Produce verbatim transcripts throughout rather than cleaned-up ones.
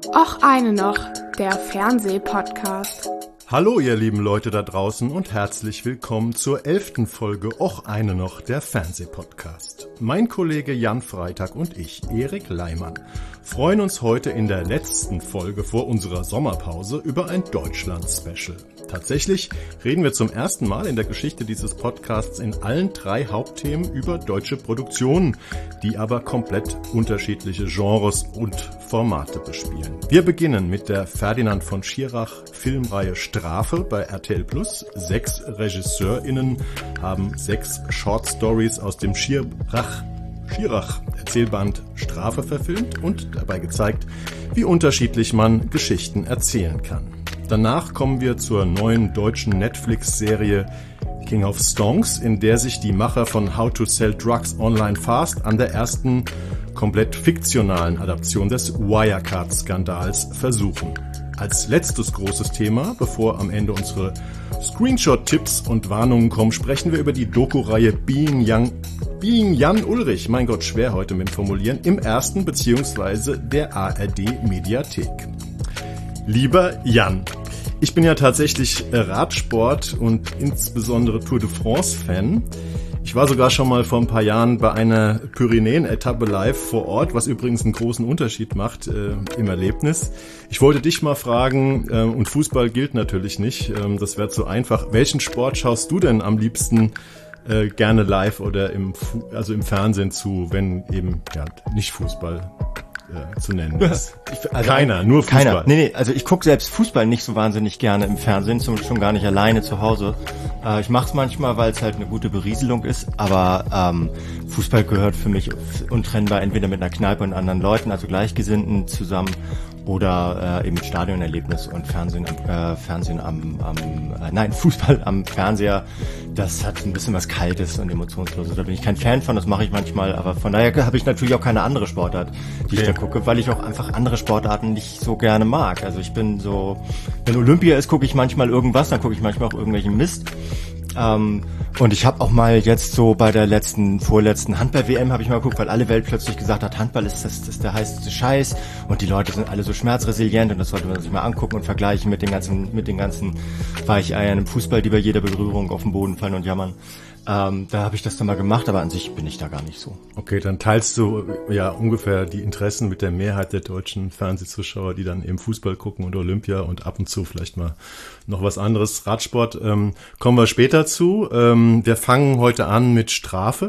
Och eine noch, der Fernsehpodcast. Hallo ihr lieben Leute da draußen und herzlich willkommen zur elften Folge Och eine noch, der Fernsehpodcast. Mein Kollege Jan Freitag und ich, Erik Leimann, freuen uns heute in der letzten Folge vor unserer Sommerpause über ein Deutschland-Special. Tatsächlich reden wir zum ersten Mal in der Geschichte dieses Podcasts in allen drei Hauptthemen über deutsche Produktionen, die aber komplett unterschiedliche Genres und Formate bespielen. Wir beginnen mit der Ferdinand von Schirach Filmreihe Strafe bei R T L Plus. Sechs RegisseurInnen haben sechs Short Stories aus dem Schirach Schirach Erzählband Strafe verfilmt und dabei gezeigt, wie unterschiedlich man Geschichten erzählen kann. Danach kommen wir zur neuen deutschen Netflix-Serie King of Stonks, in der sich die Macher von How to Sell Drugs Online Fast an der ersten komplett fiktionalen Adaption des Wirecard-Skandals versuchen. Als letztes großes Thema, bevor am Ende unsere Screenshot-Tipps und Warnungen kommen, sprechen wir über die Doku-Reihe Being Young, Being Jan Ulrich, mein Gott, schwer heute mit dem Formulieren, im ersten bzw. der A R D-Mediathek. Lieber Jan, ich bin ja tatsächlich Radsport und insbesondere Tour de France-Fan. Ich war sogar schon mal vor ein paar Jahren bei einer Pyrenäen-Etappe live vor Ort, was übrigens einen großen Unterschied macht äh, im Erlebnis. Ich wollte dich mal fragen, äh, und Fußball gilt natürlich nicht, äh, das wäre zu einfach. Welchen Sport schaust du denn am liebsten äh, gerne live oder im, Fu- also im Fernsehen zu, wenn eben ja nicht Fußball äh, zu nennen ist? Also keiner, nur Fußball. Keiner. Nee, nee, also ich gucke selbst Fußball nicht so wahnsinnig gerne im Fernsehen, zum, schon gar nicht alleine zu Hause. Äh, ich mache es manchmal, weil es halt eine gute Berieselung ist, aber ähm, Fußball gehört für mich untrennbar entweder mit einer Kneipe und anderen Leuten, also Gleichgesinnten zusammen, oder äh, eben Stadionerlebnis und Fernsehen, äh, Fernsehen am, am äh, nein, Fußball am Fernseher, das hat ein bisschen was Kaltes und Emotionsloses. Da bin ich kein Fan von, das mache ich manchmal, aber von daher habe ich natürlich auch keine andere Sportart, die okay. ich da gucke, weil ich auch einfach andere Sportarten nicht so gerne mag. Also ich bin so, wenn Olympia ist, gucke ich manchmal irgendwas, dann gucke ich manchmal auch irgendwelchen Mist. Ähm, und ich habe auch mal jetzt so bei der letzten, vorletzten Handball-W M habe ich mal geguckt, weil alle Welt plötzlich gesagt hat, Handball ist das, das ist der heißeste Scheiß und die Leute sind alle so schmerzresilient und das sollte man sich mal angucken und vergleichen mit den ganzen, mit den ganzen Weicheiern im Fußball, die bei jeder Berührung auf den Boden fallen und jammern. Ähm, da habe ich das dann mal gemacht, aber an sich bin ich da gar nicht so. Okay, dann teilst du ja ungefähr die Interessen mit der Mehrheit der deutschen Fernsehzuschauer, die dann eben Fußball gucken und Olympia und ab und zu vielleicht mal noch was anderes. Radsport ähm, kommen wir später zu. Ähm, wir fangen heute an mit Strafe.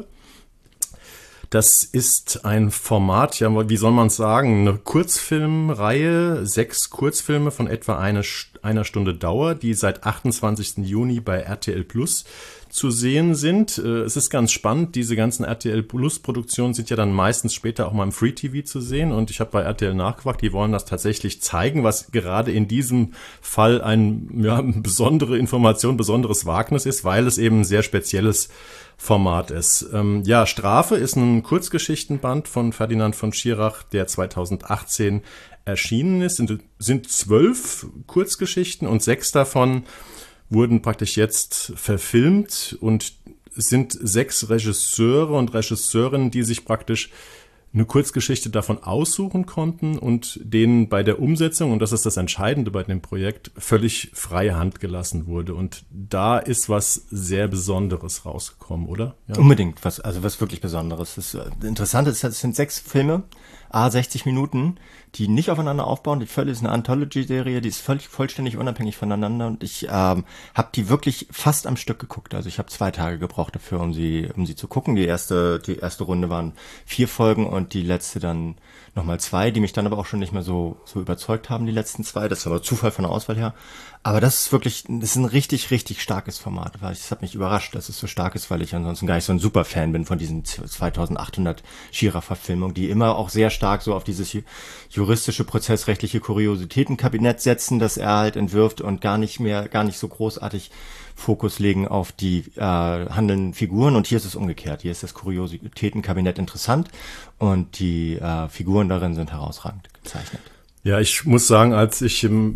Das ist ein Format, ja, wie soll man es sagen, eine Kurzfilmreihe, sechs Kurzfilme von etwa eine, einer Stunde Dauer, die seit achtundzwanzigsten Juni bei R T L Plus zu sehen sind. Es ist ganz spannend, diese ganzen R T L Plus Produktionen sind ja dann meistens später auch mal im Free T V zu sehen und ich habe bei R T L nachgefragt, die wollen das tatsächlich zeigen, was gerade in diesem Fall ein, ja, eine besondere Information, besonderes Wagnis ist, weil es eben ein sehr spezielles Format ist. Ähm, ja, Strafe ist ein Kurzgeschichtenband von Ferdinand von Schirach, der zweitausendachtzehn erschienen ist. Sind, sind zwölf Kurzgeschichten und sechs davon wurden praktisch jetzt verfilmt und es sind sechs Regisseure und Regisseurinnen, die sich praktisch eine Kurzgeschichte davon aussuchen konnten und denen bei der Umsetzung, und das ist das Entscheidende bei dem Projekt, völlig freie Hand gelassen wurde. Und da ist was sehr Besonderes rausgekommen, oder? Ja. Unbedingt, was, also was wirklich Besonderes. Das Interessante ist, es sind sechs Filme, à sechzig Minuten, die nicht aufeinander aufbauen. Die völlig ist eine Anthology-Serie, die ist völlig vollständig unabhängig voneinander und ich ähm, habe die wirklich fast am Stück geguckt. Also ich habe zwei Tage gebraucht dafür, um sie um sie zu gucken. Die erste die erste Runde waren vier Folgen und die letzte dann nochmal zwei, die mich dann aber auch schon nicht mehr so so überzeugt haben, die letzten zwei. Das ist aber Zufall von der Auswahl her. Aber das ist wirklich, das ist ein richtig, richtig starkes Format. Weil es hat mich überrascht, dass es so stark ist, weil ich ansonsten gar nicht so ein Superfan bin von diesen zweitausendachthundert Schirach-Verfilmungen, die immer auch sehr stark so auf dieses juristische, prozessrechtliche Kuriositätenkabinett setzen, das er halt entwirft und gar nicht mehr, gar nicht so großartig Fokus legen auf die äh, handelnden Figuren. Und hier ist es umgekehrt. Hier ist das Kuriositätenkabinett interessant und die äh, Figuren darin sind herausragend gezeichnet. Ja, ich muss sagen, als ich im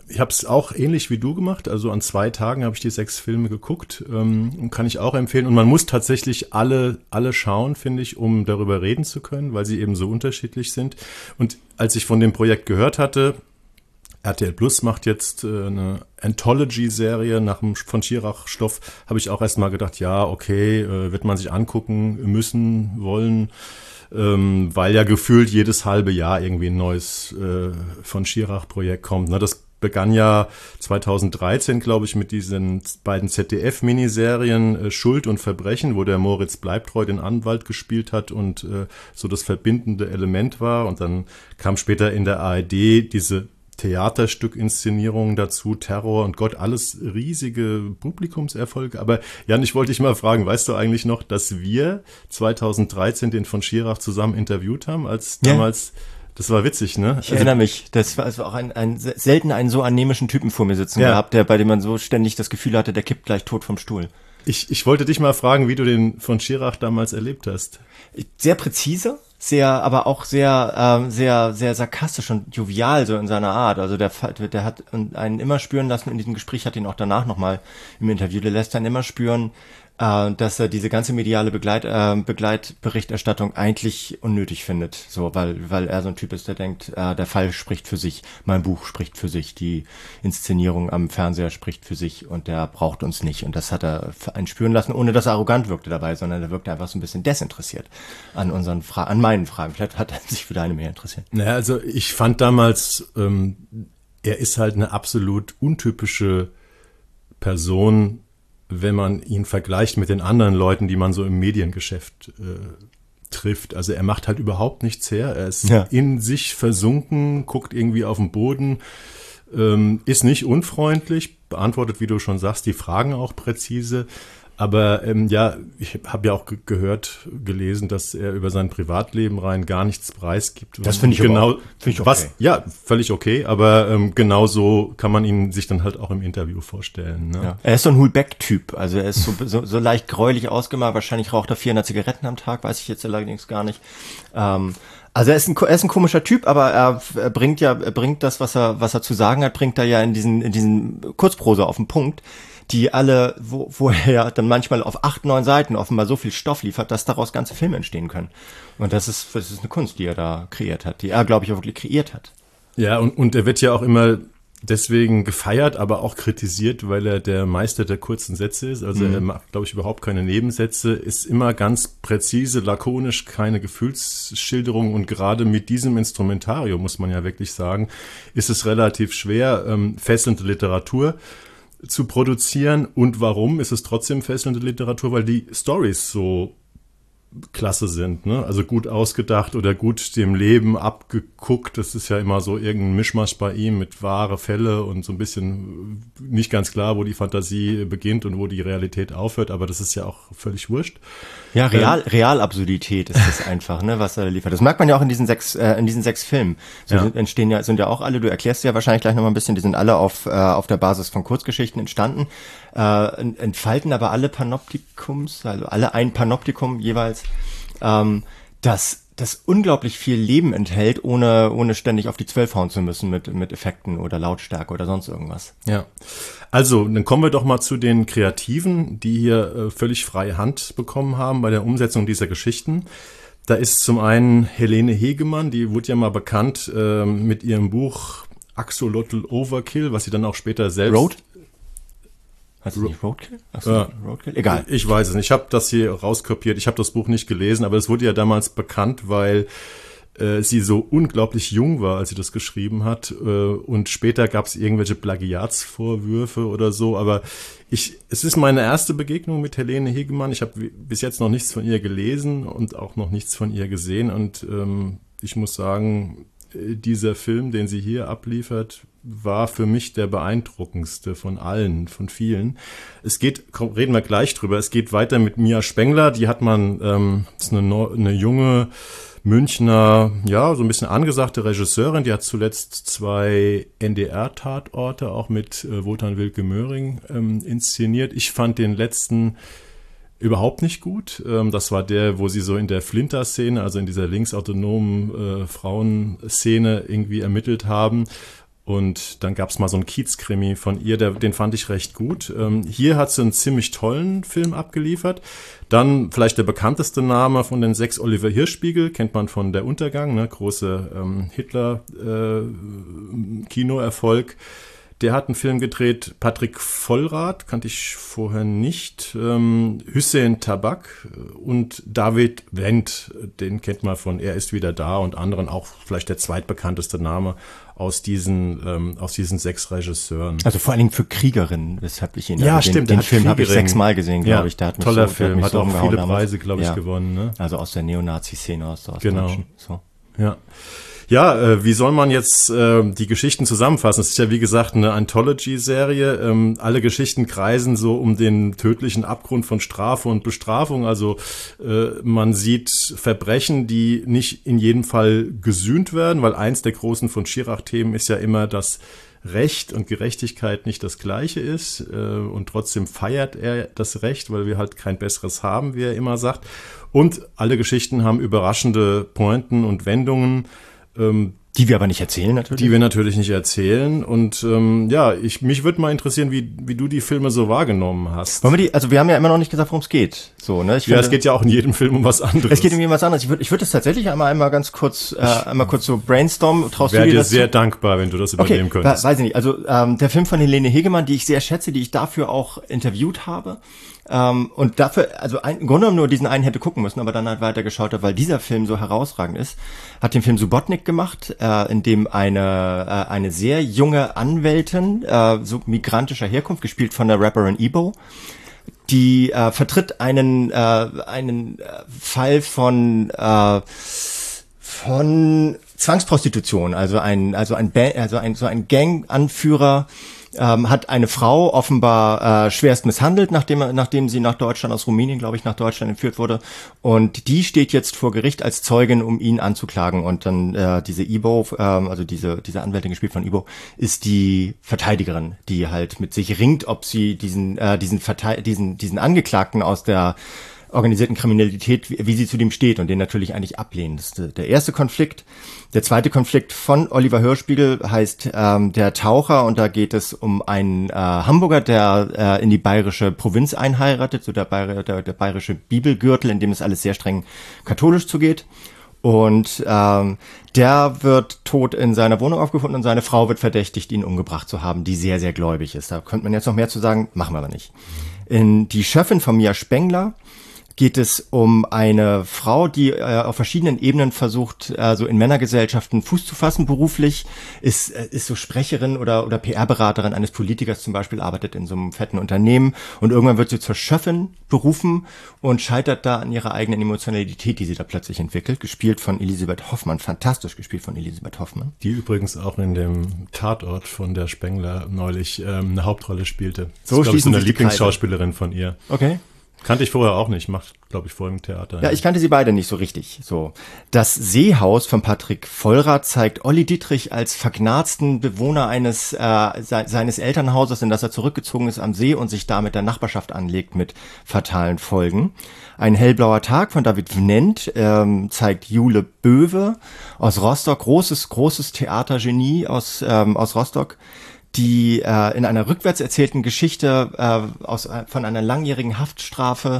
ich habe es auch ähnlich wie du gemacht. Also an zwei Tagen habe ich die sechs Filme geguckt ähm, und kann ich auch empfehlen. Und man muss tatsächlich alle alle schauen, finde ich, um darüber reden zu können, weil sie eben so unterschiedlich sind. Und als ich von dem Projekt gehört hatte, R T L Plus macht jetzt äh, eine Anthology-Serie nach dem von Schirach-Stoff, habe ich auch erst mal gedacht, ja, okay, äh, wird man sich angucken müssen, wollen, ähm, weil ja gefühlt jedes halbe Jahr irgendwie ein neues äh, von Schirach-Projekt kommt. Ne? Das begann ja zweitausenddreizehn, glaube ich, mit diesen beiden Z D F-Miniserien äh, Schuld und Verbrechen, wo der Moritz Bleibtreu den Anwalt gespielt hat und äh, so das verbindende Element war. Und dann kam später in der A R D diese Theaterstück-Inszenierungen dazu, Terror und Gott, alles riesige Publikumserfolge. Aber Jan, ich wollte dich mal fragen, weißt du eigentlich noch, dass wir zweitausenddreizehn den von Schirach zusammen interviewt haben, als ja. damals, das war witzig, ne? Ich also, erinnere mich, das war also auch ein, ein selten einen so anemischen Typen vor mir sitzen ja. gehabt, der, bei dem man so ständig das Gefühl hatte, der kippt gleich tot vom Stuhl. Ich, ich wollte dich mal fragen, wie du den von Schirach damals erlebt hast. Sehr präzise, sehr, aber auch sehr, ähm, sehr, sehr sarkastisch und jovial so in seiner Art. Also der, der hat einen immer spüren lassen in diesem Gespräch, hat ihn auch danach nochmal im Interview, der lässt dann immer spüren, äh, dass er diese ganze mediale Begleit, äh, Begleitberichterstattung eigentlich unnötig findet. So, weil, weil er so ein Typ ist, der denkt, äh, der Fall spricht für sich, mein Buch spricht für sich, die Inszenierung am Fernseher spricht für sich und der braucht uns nicht. Und das hat er einen spüren lassen, ohne dass er arrogant wirkte dabei, sondern er wirkte einfach so ein bisschen desinteressiert an unseren Fra- an meinen Fragen. Vielleicht hat er sich für deine mehr interessiert. Naja, also ich fand damals, ähm, er ist halt eine absolut untypische Person, wenn man ihn vergleicht mit den anderen Leuten, die man so im Mediengeschäft äh, trifft. Also er macht halt überhaupt nichts her. Er ist ja. in sich versunken, guckt irgendwie auf den Boden, ähm, ist nicht unfreundlich, beantwortet, wie du schon sagst, die Fragen auch präzise. Aber ähm, ja, ich habe ja auch ge- gehört, gelesen, dass er über sein Privatleben rein gar nichts preisgibt. Das finde ich genau, auch, find ich okay. Was, ja, völlig okay, aber ähm, genau so kann man ihn sich dann halt auch im Interview vorstellen. Ne? Ja. Er ist so ein Hulbeck-Typ, also er ist so, so, so leicht gräulich ausgemalt, wahrscheinlich raucht er vierhundert Zigaretten am Tag, weiß ich jetzt allerdings gar nicht. Ähm, also er ist, ein, er ist ein komischer Typ, aber er, er bringt ja, er bringt das, was er, was er zu sagen hat, bringt er ja in diesen, in diesen Kurzprosa auf den Punkt, die alle, wo, wo er ja dann manchmal auf acht, neun Seiten offenbar so viel Stoff liefert, dass daraus ganze Filme entstehen können. Und das ist, das ist eine Kunst, die er da kreiert hat, die er, glaube ich, auch wirklich kreiert hat. Ja, und, und er wird ja auch immer deswegen gefeiert, aber auch kritisiert, weil er der Meister der kurzen Sätze ist. Also mhm. er macht, glaube ich, überhaupt keine Nebensätze, ist immer ganz präzise, lakonisch, keine Gefühlsschilderung. Und gerade mit diesem Instrumentarium, muss man ja wirklich sagen, ist es relativ schwer, ähm, fesselnde Literatur zu produzieren. Und warum ist es trotzdem fesselnde Literatur? Weil die Storys so klasse sind, ne? Also gut ausgedacht oder gut dem Leben abgeguckt. Das ist ja immer so irgendein Mischmasch bei ihm mit wahre Fälle und so ein bisschen nicht ganz klar, wo die Fantasie beginnt und wo die Realität aufhört, aber das ist ja auch völlig wurscht. Ja, Real, ähm, Realabsurdität ist das einfach, ne, was er liefert. Das merkt man ja auch in diesen sechs, äh, in diesen sechs Filmen. So ja. entstehen ja, sind ja auch alle, du erklärst ja wahrscheinlich gleich noch mal ein bisschen, die sind alle auf, äh, auf der Basis von Kurzgeschichten entstanden, äh, entfalten aber alle Panoptikums, also alle ein Panoptikum jeweils, ähm, das das unglaublich viel Leben enthält, ohne ohne ständig auf die zwölf hauen zu müssen mit mit Effekten oder Lautstärke oder sonst irgendwas. Ja, also dann kommen wir doch mal zu den Kreativen, die hier äh, völlig freie Hand bekommen haben bei der Umsetzung dieser Geschichten. Da ist zum einen Helene Hegemann, die wurde ja mal bekannt äh, mit ihrem Buch Axolotl Overkill, was sie dann auch später selbst... Road? Heißt das nicht Roadkill? Achso, ja. Roadkill? Egal. Ich weiß es nicht. Ich habe das hier rauskopiert. Ich habe das Buch nicht gelesen, aber es wurde ja damals bekannt, weil äh, sie so unglaublich jung war, als sie das geschrieben hat. Äh, und später gab es irgendwelche Plagiatsvorwürfe oder so. Aber ich, es ist meine erste Begegnung mit Helene Hegemann. Ich habe bis jetzt noch nichts von ihr gelesen und auch noch nichts von ihr gesehen. Und ähm, ich muss sagen, dieser Film, den sie hier abliefert, war für mich der beeindruckendste von allen, von vielen. Es geht, komm, reden wir gleich drüber, es geht weiter mit Mia Spengler, die hat man, ähm, ist eine, eine junge Münchner, ja, so ein bisschen angesagte Regisseurin, die hat zuletzt zwei N D R-Tatorte auch mit äh, Wotan Wilke Möhring ähm, inszeniert. Ich fand den letzten überhaupt nicht gut. Ähm, das war der, wo sie so in der Flinter-Szene, also in dieser linksautonomen äh, Frauenszene irgendwie ermittelt haben. Und dann gab es mal so einen Kiez-Krimi von ihr, der, den fand ich recht gut. Ähm, hier hat sie einen ziemlich tollen Film abgeliefert. Dann vielleicht der bekannteste Name von den sechs, Oliver Hirschbiegel, kennt man von Der Untergang, ne? Große ähm, Hitler-Kinoerfolg. Äh, Der hat einen Film gedreht, Patrick Vollrath, kannte ich vorher nicht, ähm, Hüseyin Tabak und David Wendt, den kennt man von Er ist wieder da und anderen, auch vielleicht der zweitbekannteste Name aus diesen ähm, aus diesen sechs Regisseuren. Also vor allen Dingen für Kriegerinnen, weshalb ich ihn ja, also stimmt, den, den Film habe ich sechsmal gesehen, glaube ja, ich. Der hat mich toller so, Film, hat, so auch viele damals. Preise, glaube ich, ja. gewonnen. Ne? Also aus der Neonazi-Szene, aus der Genau. So. Ja. Ja, äh, wie soll man jetzt äh, die Geschichten zusammenfassen? Es ist ja wie gesagt eine Anthology-Serie. Ähm, alle Geschichten kreisen so um den tödlichen Abgrund von Strafe und Bestrafung. Also äh, man sieht Verbrechen, die nicht in jedem Fall gesühnt werden, weil eins der großen von Schirach-Themen ist ja immer, dass Recht und Gerechtigkeit nicht das Gleiche ist. Äh, und trotzdem feiert er das Recht, weil wir halt kein besseres haben, wie er immer sagt. Und alle Geschichten haben überraschende Pointen und Wendungen. Ähm, die wir aber nicht erzählen natürlich. Die wir natürlich nicht erzählen. Und ähm, ja, ich mich würde mal interessieren, wie wie du die Filme so wahrgenommen hast. Wollen wir die? Also wir haben ja immer noch nicht gesagt, worum es geht. So, ne? Ich ja, finde, es geht ja auch in jedem Film um was anderes. Es geht um was anderes. Ich würde ich würde das tatsächlich einmal einmal ganz kurz äh, einmal kurz so brainstormen. Traust du dir das? Ich wäre dir sehr dankbar, wenn du das übernehmen okay, könntest. Weiß ich nicht. Also ähm, der Film von Helene Hegemann, die ich sehr schätze, die ich dafür auch interviewt habe. Ähm, und dafür, also ein, im Grunde genommen nur diesen einen hätte gucken müssen, aber dann halt weitergeschaut habe, weil dieser Film so herausragend ist, hat den Film Subotnik gemacht, äh, in dem eine äh, eine sehr junge Anwältin, äh, so migrantischer Herkunft, gespielt von der Rapperin Ebo, die äh, vertritt einen äh, einen Fall von äh, von Zwangsprostitution, also ein also ein ba- also ein so ein Gang-Anführer Ähm, hat eine Frau offenbar äh, schwerst misshandelt, nachdem nachdem sie nach Deutschland, aus Rumänien, glaube ich, nach Deutschland entführt wurde. Und die steht jetzt vor Gericht als Zeugin, um ihn anzuklagen. Und dann äh, diese Ibo, äh, also diese diese Anwältin, gespielt von Ibo, ist die Verteidigerin, die halt mit sich ringt, ob sie diesen äh, diesen Verte- diesen diesen Angeklagten aus der organisierten Kriminalität, wie, wie sie zu dem steht und den natürlich eigentlich ablehnen. Das ist der erste Konflikt. Der zweite Konflikt von Oliver Hirschbiegel heißt ähm, Der Taucher, und da geht es um einen äh, Hamburger, der äh, in die bayerische Provinz einheiratet, so der, Bayer, der, der bayerische Bibelgürtel, in dem es alles sehr streng katholisch zugeht. Und ähm, der wird tot in seiner Wohnung aufgefunden und seine Frau wird verdächtigt, ihn umgebracht zu haben, die sehr, sehr gläubig ist. Da könnte man jetzt noch mehr zu sagen, machen wir aber nicht. In Die Schöffin von Mia Spengler geht es um eine Frau, die äh, auf verschiedenen Ebenen versucht, äh, so in Männergesellschaften Fuß zu fassen beruflich, ist äh, ist so Sprecherin oder oder P R-Beraterin eines Politikers zum Beispiel, arbeitet in so einem fetten Unternehmen und irgendwann wird sie zur Schöffin berufen und scheitert da an ihrer eigenen Emotionalität, die sie da plötzlich entwickelt, gespielt von Elisabeth Hoffmann, fantastisch gespielt von Elisabeth Hoffmann. Die übrigens auch in dem Tatort von der Spengler neulich ähm, eine Hauptrolle spielte. So das ist, schließen eine sich die Lieblingsschauspielerin von ihr. Okay. Kannte ich vorher auch nicht, macht, glaube ich, vor im Theater. Ja, ich kannte sie beide nicht so richtig. So, Das Seehaus von Patrick Vollrath zeigt Olli Dietrich als verknarzten Bewohner eines äh, se- seines Elternhauses, in das er zurückgezogen ist am See und sich da mit der Nachbarschaft anlegt mit fatalen Folgen. Ein hellblauer Tag von David Vnent ähm, zeigt Jule Böwe aus Rostock, großes großes Theatergenie aus ähm, aus Rostock, die äh, in einer rückwärts erzählten Geschichte äh, aus, von einer langjährigen Haftstrafe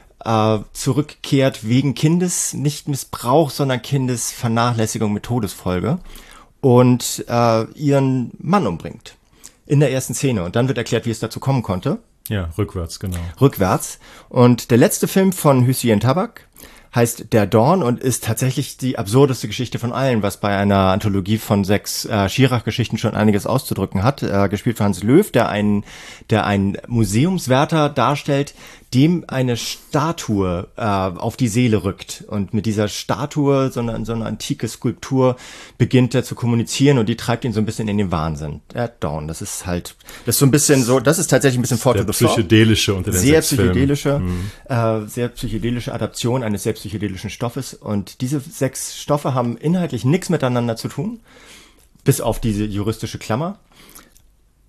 äh, zurückkehrt wegen Kindes, nicht Missbrauch, sondern Kindesvernachlässigung mit Todesfolge und äh, ihren Mann umbringt in der ersten Szene. Und dann wird erklärt, wie es dazu kommen konnte. Ja, rückwärts, genau. Rückwärts. Und der letzte Film von Hüseyin Tabak heißt Der Dorn und ist tatsächlich die absurdeste Geschichte von allen, was bei einer Anthologie von sechs äh, Schirach-Geschichten schon einiges auszudrücken hat. Äh, gespielt von Hans Löw, der einen, der einen Museumswärter darstellt, dem eine Statue äh, auf die Seele rückt. Und mit dieser Statue, so eine, so eine antike Skulptur, beginnt er zu kommunizieren und die treibt ihn so ein bisschen in den Wahnsinn. Der Dorn, das ist halt, das ist so ein bisschen so, das ist tatsächlich ein bisschen Fort der to the Floor. psychedelische unter den Sehr sechs Filmen. psychedelische, Mhm. äh, sehr psychedelische Adaption eines sehr psychedelischen Stoffes. Und diese sechs Stoffe haben inhaltlich nichts miteinander zu tun, bis auf diese juristische Klammer.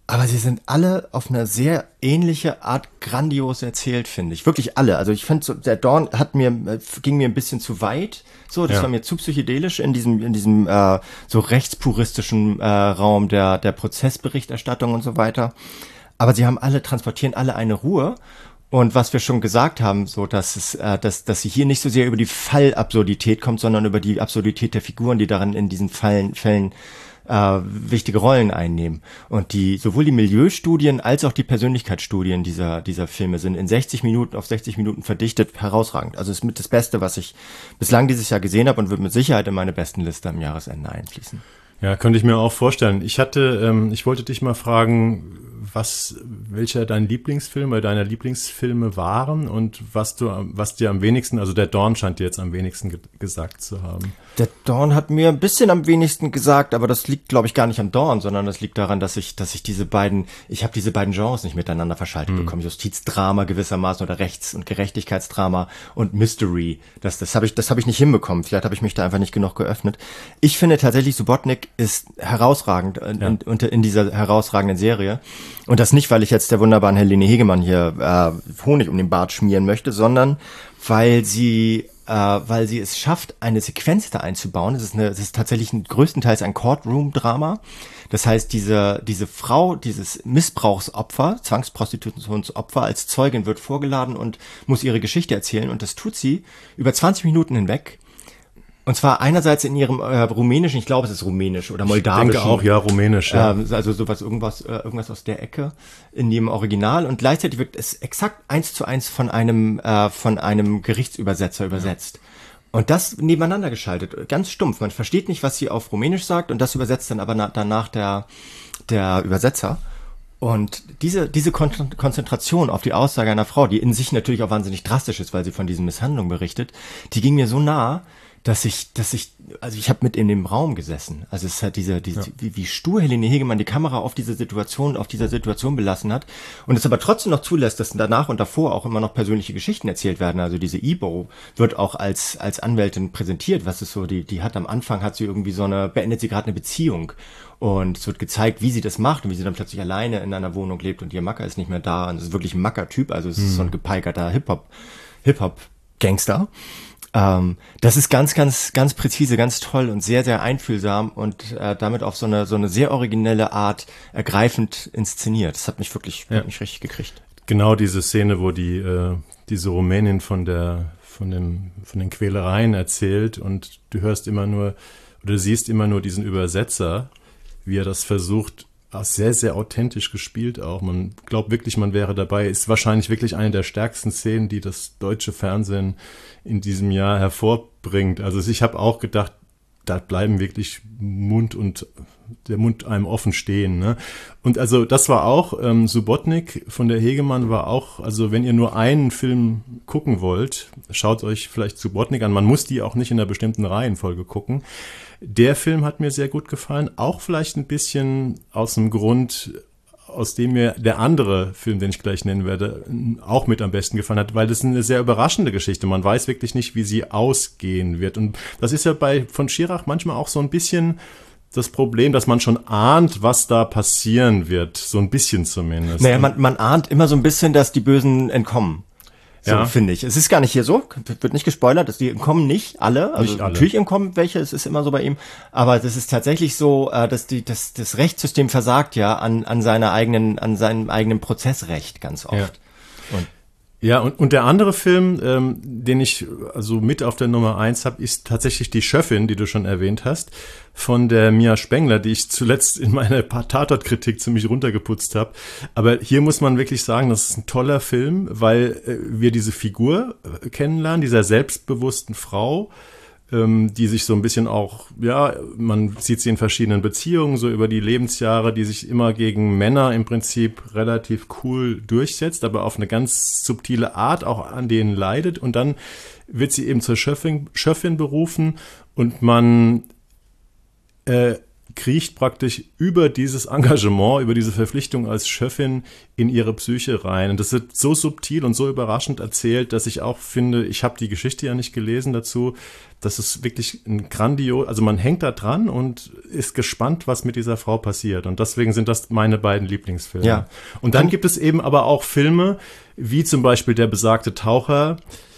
Aber sie sind alle auf eine sehr ähnliche Art grandios erzählt, finde ich. Wirklich alle. Also ich finde, so, der Dawn hat mir, ging mir ein bisschen zu weit. So, das ja. war mir zu psychedelisch in diesem, in diesem äh, so rechtspuristischen äh, Raum der, der Prozessberichterstattung und so weiter. Aber sie haben alle, transportieren alle eine Ruhe. Und was wir schon gesagt haben, so, dass es, äh, dass, dass sie hier nicht so sehr über die Fallabsurdität kommt, sondern über die Absurdität der Figuren, die darin in diesen Fallen, Fällen Äh, wichtige Rollen einnehmen. Und die, sowohl die Milieustudien als auch die Persönlichkeitsstudien dieser, dieser Filme sind in sechzig Minuten auf sechzig Minuten verdichtet herausragend. Also ist mit das Beste, was ich bislang dieses Jahr gesehen habe und wird mit Sicherheit in meine besten Liste am Jahresende einfließen. Ja, könnte ich mir auch vorstellen. Ich hatte, ähm, ich wollte dich mal fragen, was, welcher dein Lieblingsfilm oder deine Lieblingsfilme waren und was du, was dir am wenigsten, also der Dawn scheint dir jetzt am wenigsten ge- gesagt zu haben. Der Dawn hat mir ein bisschen am wenigsten gesagt, aber das liegt, glaube ich, gar nicht am Dawn, sondern das liegt daran, dass ich, dass ich diese beiden, ich habe diese beiden Genres nicht miteinander verschaltet mhm. bekommen. Justizdrama gewissermaßen oder Rechts- und Gerechtigkeitsdrama und Mystery. Das, das habe ich, das habe ich nicht hinbekommen. Vielleicht habe ich mich da einfach nicht genug geöffnet. Ich finde tatsächlich, Subotnik ist herausragend in, ja. in, in dieser herausragenden Serie. Und das nicht, weil ich jetzt der wunderbaren Helene Hegemann hier äh, Honig um den Bart schmieren möchte, sondern weil sie äh, weil sie es schafft, eine Sequenz da einzubauen. Es ist, eine, es ist tatsächlich ein, größtenteils ein Courtroom-Drama. Das heißt, diese diese Frau, dieses Missbrauchsopfer, Zwangsprostitutionsopfer als Zeugin wird vorgeladen und muss ihre Geschichte erzählen. Und das tut sie über zwanzig Minuten hinweg. Und zwar einerseits in ihrem äh, rumänischen, ich glaube, es ist rumänisch oder moldawischen. Ich denke auch, ja, rumänisch. Ja. Äh, also sowas, irgendwas, äh, irgendwas aus der Ecke in dem Original. Und gleichzeitig wird es exakt eins zu eins von einem, äh, von einem Gerichtsübersetzer übersetzt. Ja. Und das nebeneinander geschaltet, ganz stumpf. Man versteht nicht, was sie auf Rumänisch sagt, und das übersetzt dann aber na- danach der, der Übersetzer. Und diese, diese Kon- Konzentration auf die Aussage einer Frau, die in sich natürlich auch wahnsinnig drastisch ist, weil sie von diesen Misshandlungen berichtet, die ging mir so nah, dass ich, dass ich, also ich habe mit in dem Raum gesessen. Also es ist halt diese, diese, ja. wie, wie stur Helene Hegemann die Kamera auf diese Situation, auf dieser Situation belassen hat und es aber trotzdem noch zulässt, dass danach und davor auch immer noch persönliche Geschichten erzählt werden. Also diese Ibo wird auch als, als Anwältin präsentiert. Was ist so, die, die hat am Anfang, hat sie irgendwie so eine, beendet sie gerade eine Beziehung. Und es wird gezeigt, wie sie das macht und wie sie dann plötzlich alleine in einer Wohnung lebt und ihr Macker ist nicht mehr da. Und es ist wirklich ein Macker-Typ. Also es ist hm. so ein gepeikerter Hip-Hop, Hip-Hop-Gangster. Ähm, das ist ganz, ganz, ganz präzise, ganz toll und sehr, sehr einfühlsam und äh, damit auf so eine so eine sehr originelle Art ergreifend inszeniert. Das hat mich wirklich, ja. hat mich richtig gekriegt. Genau diese Szene, wo die äh, diese Rumänin von der von dem von den Quälereien erzählt und du hörst immer nur oder du siehst immer nur diesen Übersetzer, wie er das versucht. Sehr, sehr authentisch gespielt auch. Man glaubt wirklich, man wäre dabei. Ist wahrscheinlich wirklich eine der stärksten Szenen, die das deutsche Fernsehen in diesem Jahr hervorbringt. Also ich habe auch gedacht, da bleiben wirklich Mund und der Mund einem offen stehen. Ne? Und also das war auch, ähm, Subotnik von der Hegemann war auch, also wenn ihr nur einen Film gucken wollt, schaut euch vielleicht Subotnik an. Man muss die auch nicht in einer bestimmten Reihenfolge gucken. Der Film hat mir sehr gut gefallen, auch vielleicht ein bisschen aus dem Grund, aus dem mir der andere Film, den ich gleich nennen werde, auch mit am besten gefallen hat, weil das ist eine sehr überraschende Geschichte. Man weiß wirklich nicht, wie sie ausgehen wird. Und das ist ja bei von Schirach manchmal auch so ein bisschen das Problem, dass man schon ahnt, was da passieren wird, so ein bisschen zumindest. Naja, man, man ahnt immer so ein bisschen, dass die Bösen entkommen. So, ja. finde ich. Es ist gar nicht hier so, wird nicht gespoilert, dass die entkommen nicht alle. Also nicht alle. Natürlich entkommen welche, es ist immer so bei ihm. Aber das ist tatsächlich so, dass die, dass das Rechtssystem versagt ja an, an seiner eigenen, an seinem eigenen Prozessrecht ganz oft. Ja. Und Ja, und, und der andere Film, ähm, den ich also mit auf der Nummer eins habe, ist tatsächlich Die Schöffin, die du schon erwähnt hast, von der Mia Spengler, die ich zuletzt in meiner Tatort-Kritik ziemlich runtergeputzt habe. Aber hier muss man wirklich sagen, das ist ein toller Film, weil äh, wir diese Figur äh, kennenlernen, dieser selbstbewussten Frau, ähm, die sich so ein bisschen auch, ja, man sieht sie in verschiedenen Beziehungen, so über die Lebensjahre, die sich immer gegen Männer im Prinzip relativ cool durchsetzt, aber auf eine ganz subtile Art auch an denen leidet. Und dann wird sie eben zur Schöffin, Schöffin berufen und man äh, kriecht praktisch über dieses Engagement, über diese Verpflichtung als Chefin in ihre Psyche rein. Und das wird so subtil und so überraschend erzählt, dass ich auch finde, ich habe die Geschichte ja nicht gelesen dazu, das ist wirklich ein grandios, also man hängt da dran und ist gespannt, was mit dieser Frau passiert. Und deswegen sind das meine beiden Lieblingsfilme. Ja. Und dann gibt es eben aber auch Filme, wie zum Beispiel Der besagte Taucher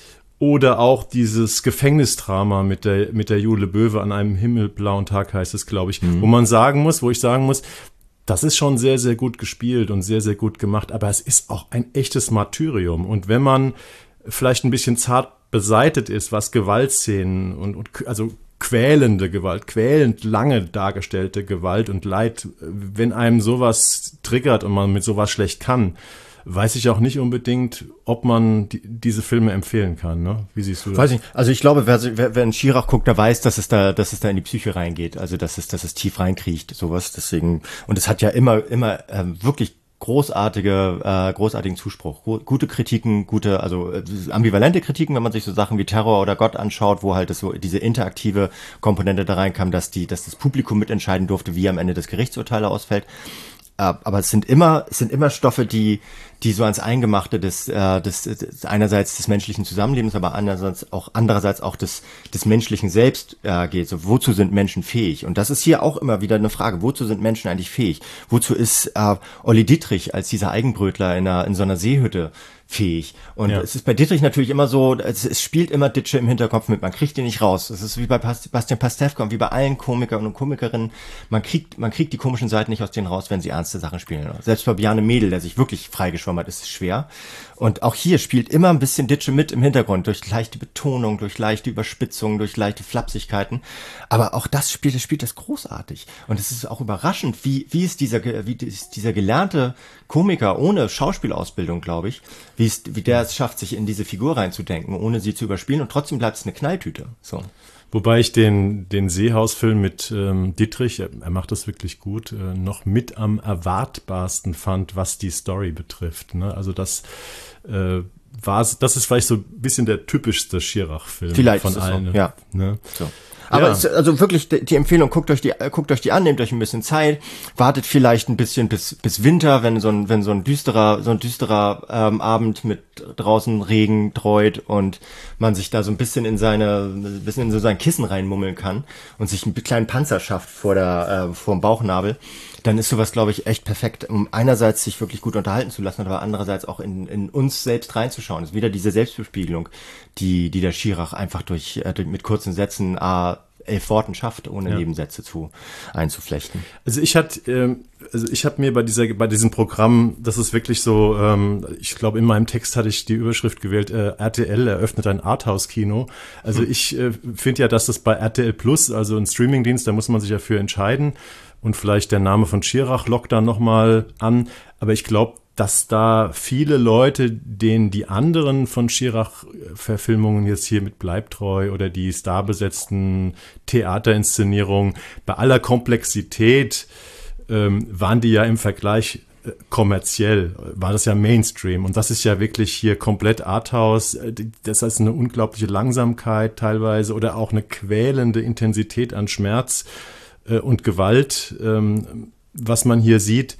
oder auch dieses Gefängnisdrama mit der, mit der Jule Böwe, An einem himmelblauen Tag heißt es, glaube ich, mhm. wo man sagen muss, wo ich sagen muss, das ist schon sehr, sehr gut gespielt und sehr, sehr gut gemacht, aber es ist auch ein echtes Martyrium. Und wenn man vielleicht ein bisschen zart beseitet ist, was Gewaltszenen und, und also quälende Gewalt, quälend lange dargestellte Gewalt und Leid, wenn einem sowas triggert und man mit sowas schlecht kann, weiß ich auch nicht unbedingt, ob man die, diese Filme empfehlen kann. Ne? Wie siehst du das? Weiß ich. Also ich glaube, wer, wer, wer in Schirach guckt, der weiß, dass es da, dass es da in die Psyche reingeht. Also dass es, dass es tief reinkriecht, sowas. Deswegen, und es hat ja immer, immer ähm, wirklich großartige, äh, großartigen Zuspruch. Gute Kritiken, gute, also äh, ambivalente Kritiken, wenn man sich so Sachen wie Terror oder Gott anschaut, wo halt das so diese interaktive Komponente da reinkam, dass die, dass das Publikum mitentscheiden durfte, wie am Ende das Gerichtsurteil ausfällt. Äh, aber es sind immer, es sind immer Stoffe, die, die so ans Eingemachte des, äh, des, des einerseits des menschlichen Zusammenlebens, aber andererseits auch andererseits auch des, des menschlichen Selbst äh, geht. So, wozu sind Menschen fähig? Und das ist hier auch immer wieder eine Frage. Wozu sind Menschen eigentlich fähig? Wozu ist äh, Olli Dittrich als dieser Eigenbrötler in einer in so einer Seehütte fähig? Und ja. es ist bei Dittrich natürlich immer so, es, es spielt immer Ditsche im Hinterkopf mit, man kriegt ihn nicht raus. Es ist wie bei Bastian Pastewka und wie bei allen Komikern und Komikerinnen, man kriegt man kriegt die komischen Seiten nicht aus denen raus, wenn sie ernste Sachen spielen. Selbst bei Bjarne Mädel, der sich wirklich freigeschwommen hat, ist es schwer. Und auch hier spielt immer ein bisschen Ditsche mit im Hintergrund, durch leichte Betonung, durch leichte Überspitzung, durch leichte Flapsigkeiten. Aber auch das spielt, das spielt das großartig. Und es ist auch überraschend, wie, wie ist dieser, wie ist dieser gelernte Komiker ohne Schauspielausbildung, glaube ich, wie es, wie der es schafft, sich in diese Figur reinzudenken, ohne sie zu überspielen. Und trotzdem bleibt es eine Knalltüte. So. Wobei ich den, den Seehaus-Film mit ähm, Dittrich, er, er macht das wirklich gut, äh, noch mit am erwartbarsten fand, was die Story betrifft. Ne? Also das äh, war, das ist vielleicht so ein bisschen der typischste Schirach-Film vielleicht von allen. So, ja. Ne? So. Aber ja. es, also wirklich die Empfehlung, guckt euch die, guckt euch die an, nehmt euch ein bisschen Zeit, wartet vielleicht ein bisschen bis, bis Winter, wenn so ein, wenn so ein düsterer, so ein düsterer, ähm, Abend mit draußen Regen treut und man sich da so ein bisschen in seine, ein bisschen in so sein Kissen reinmummeln kann und sich einen kleinen Panzer schafft vor der, äh, vor dem Bauchnabel. Dann ist sowas, glaube ich, echt perfekt, um einerseits sich wirklich gut unterhalten zu lassen, aber andererseits auch in, in uns selbst reinzuschauen. Es ist wieder diese Selbstbespiegelung, die, die der Schirach einfach durch, äh, durch mit kurzen Sätzen äh, elf Worten schafft, ohne ja. Nebensätze zu einzuflechten. Also ich hatte, ähm, also ich habe mir bei dieser, bei diesem Programm, das ist wirklich so, ähm, ich glaube in meinem Text hatte ich die Überschrift gewählt, äh, R T L eröffnet ein Arthouse-Kino. Also hm. ich äh, finde ja, dass das bei R T L Plus, also ein Streamingdienst, da muss man sich ja für entscheiden. Und vielleicht der Name von Schirach lockt da nochmal an. Aber ich glaube, dass da viele Leute, denen die anderen von Schirach-Verfilmungen jetzt hier mit Bleibtreu oder die starbesetzten Theaterinszenierungen, bei aller Komplexität ähm, waren die ja im Vergleich äh, kommerziell, war das ja Mainstream. Und das ist ja wirklich hier komplett Arthouse. Das heißt eine unglaubliche Langsamkeit teilweise oder auch eine quälende Intensität an Schmerz und Gewalt, ähm, was man hier sieht.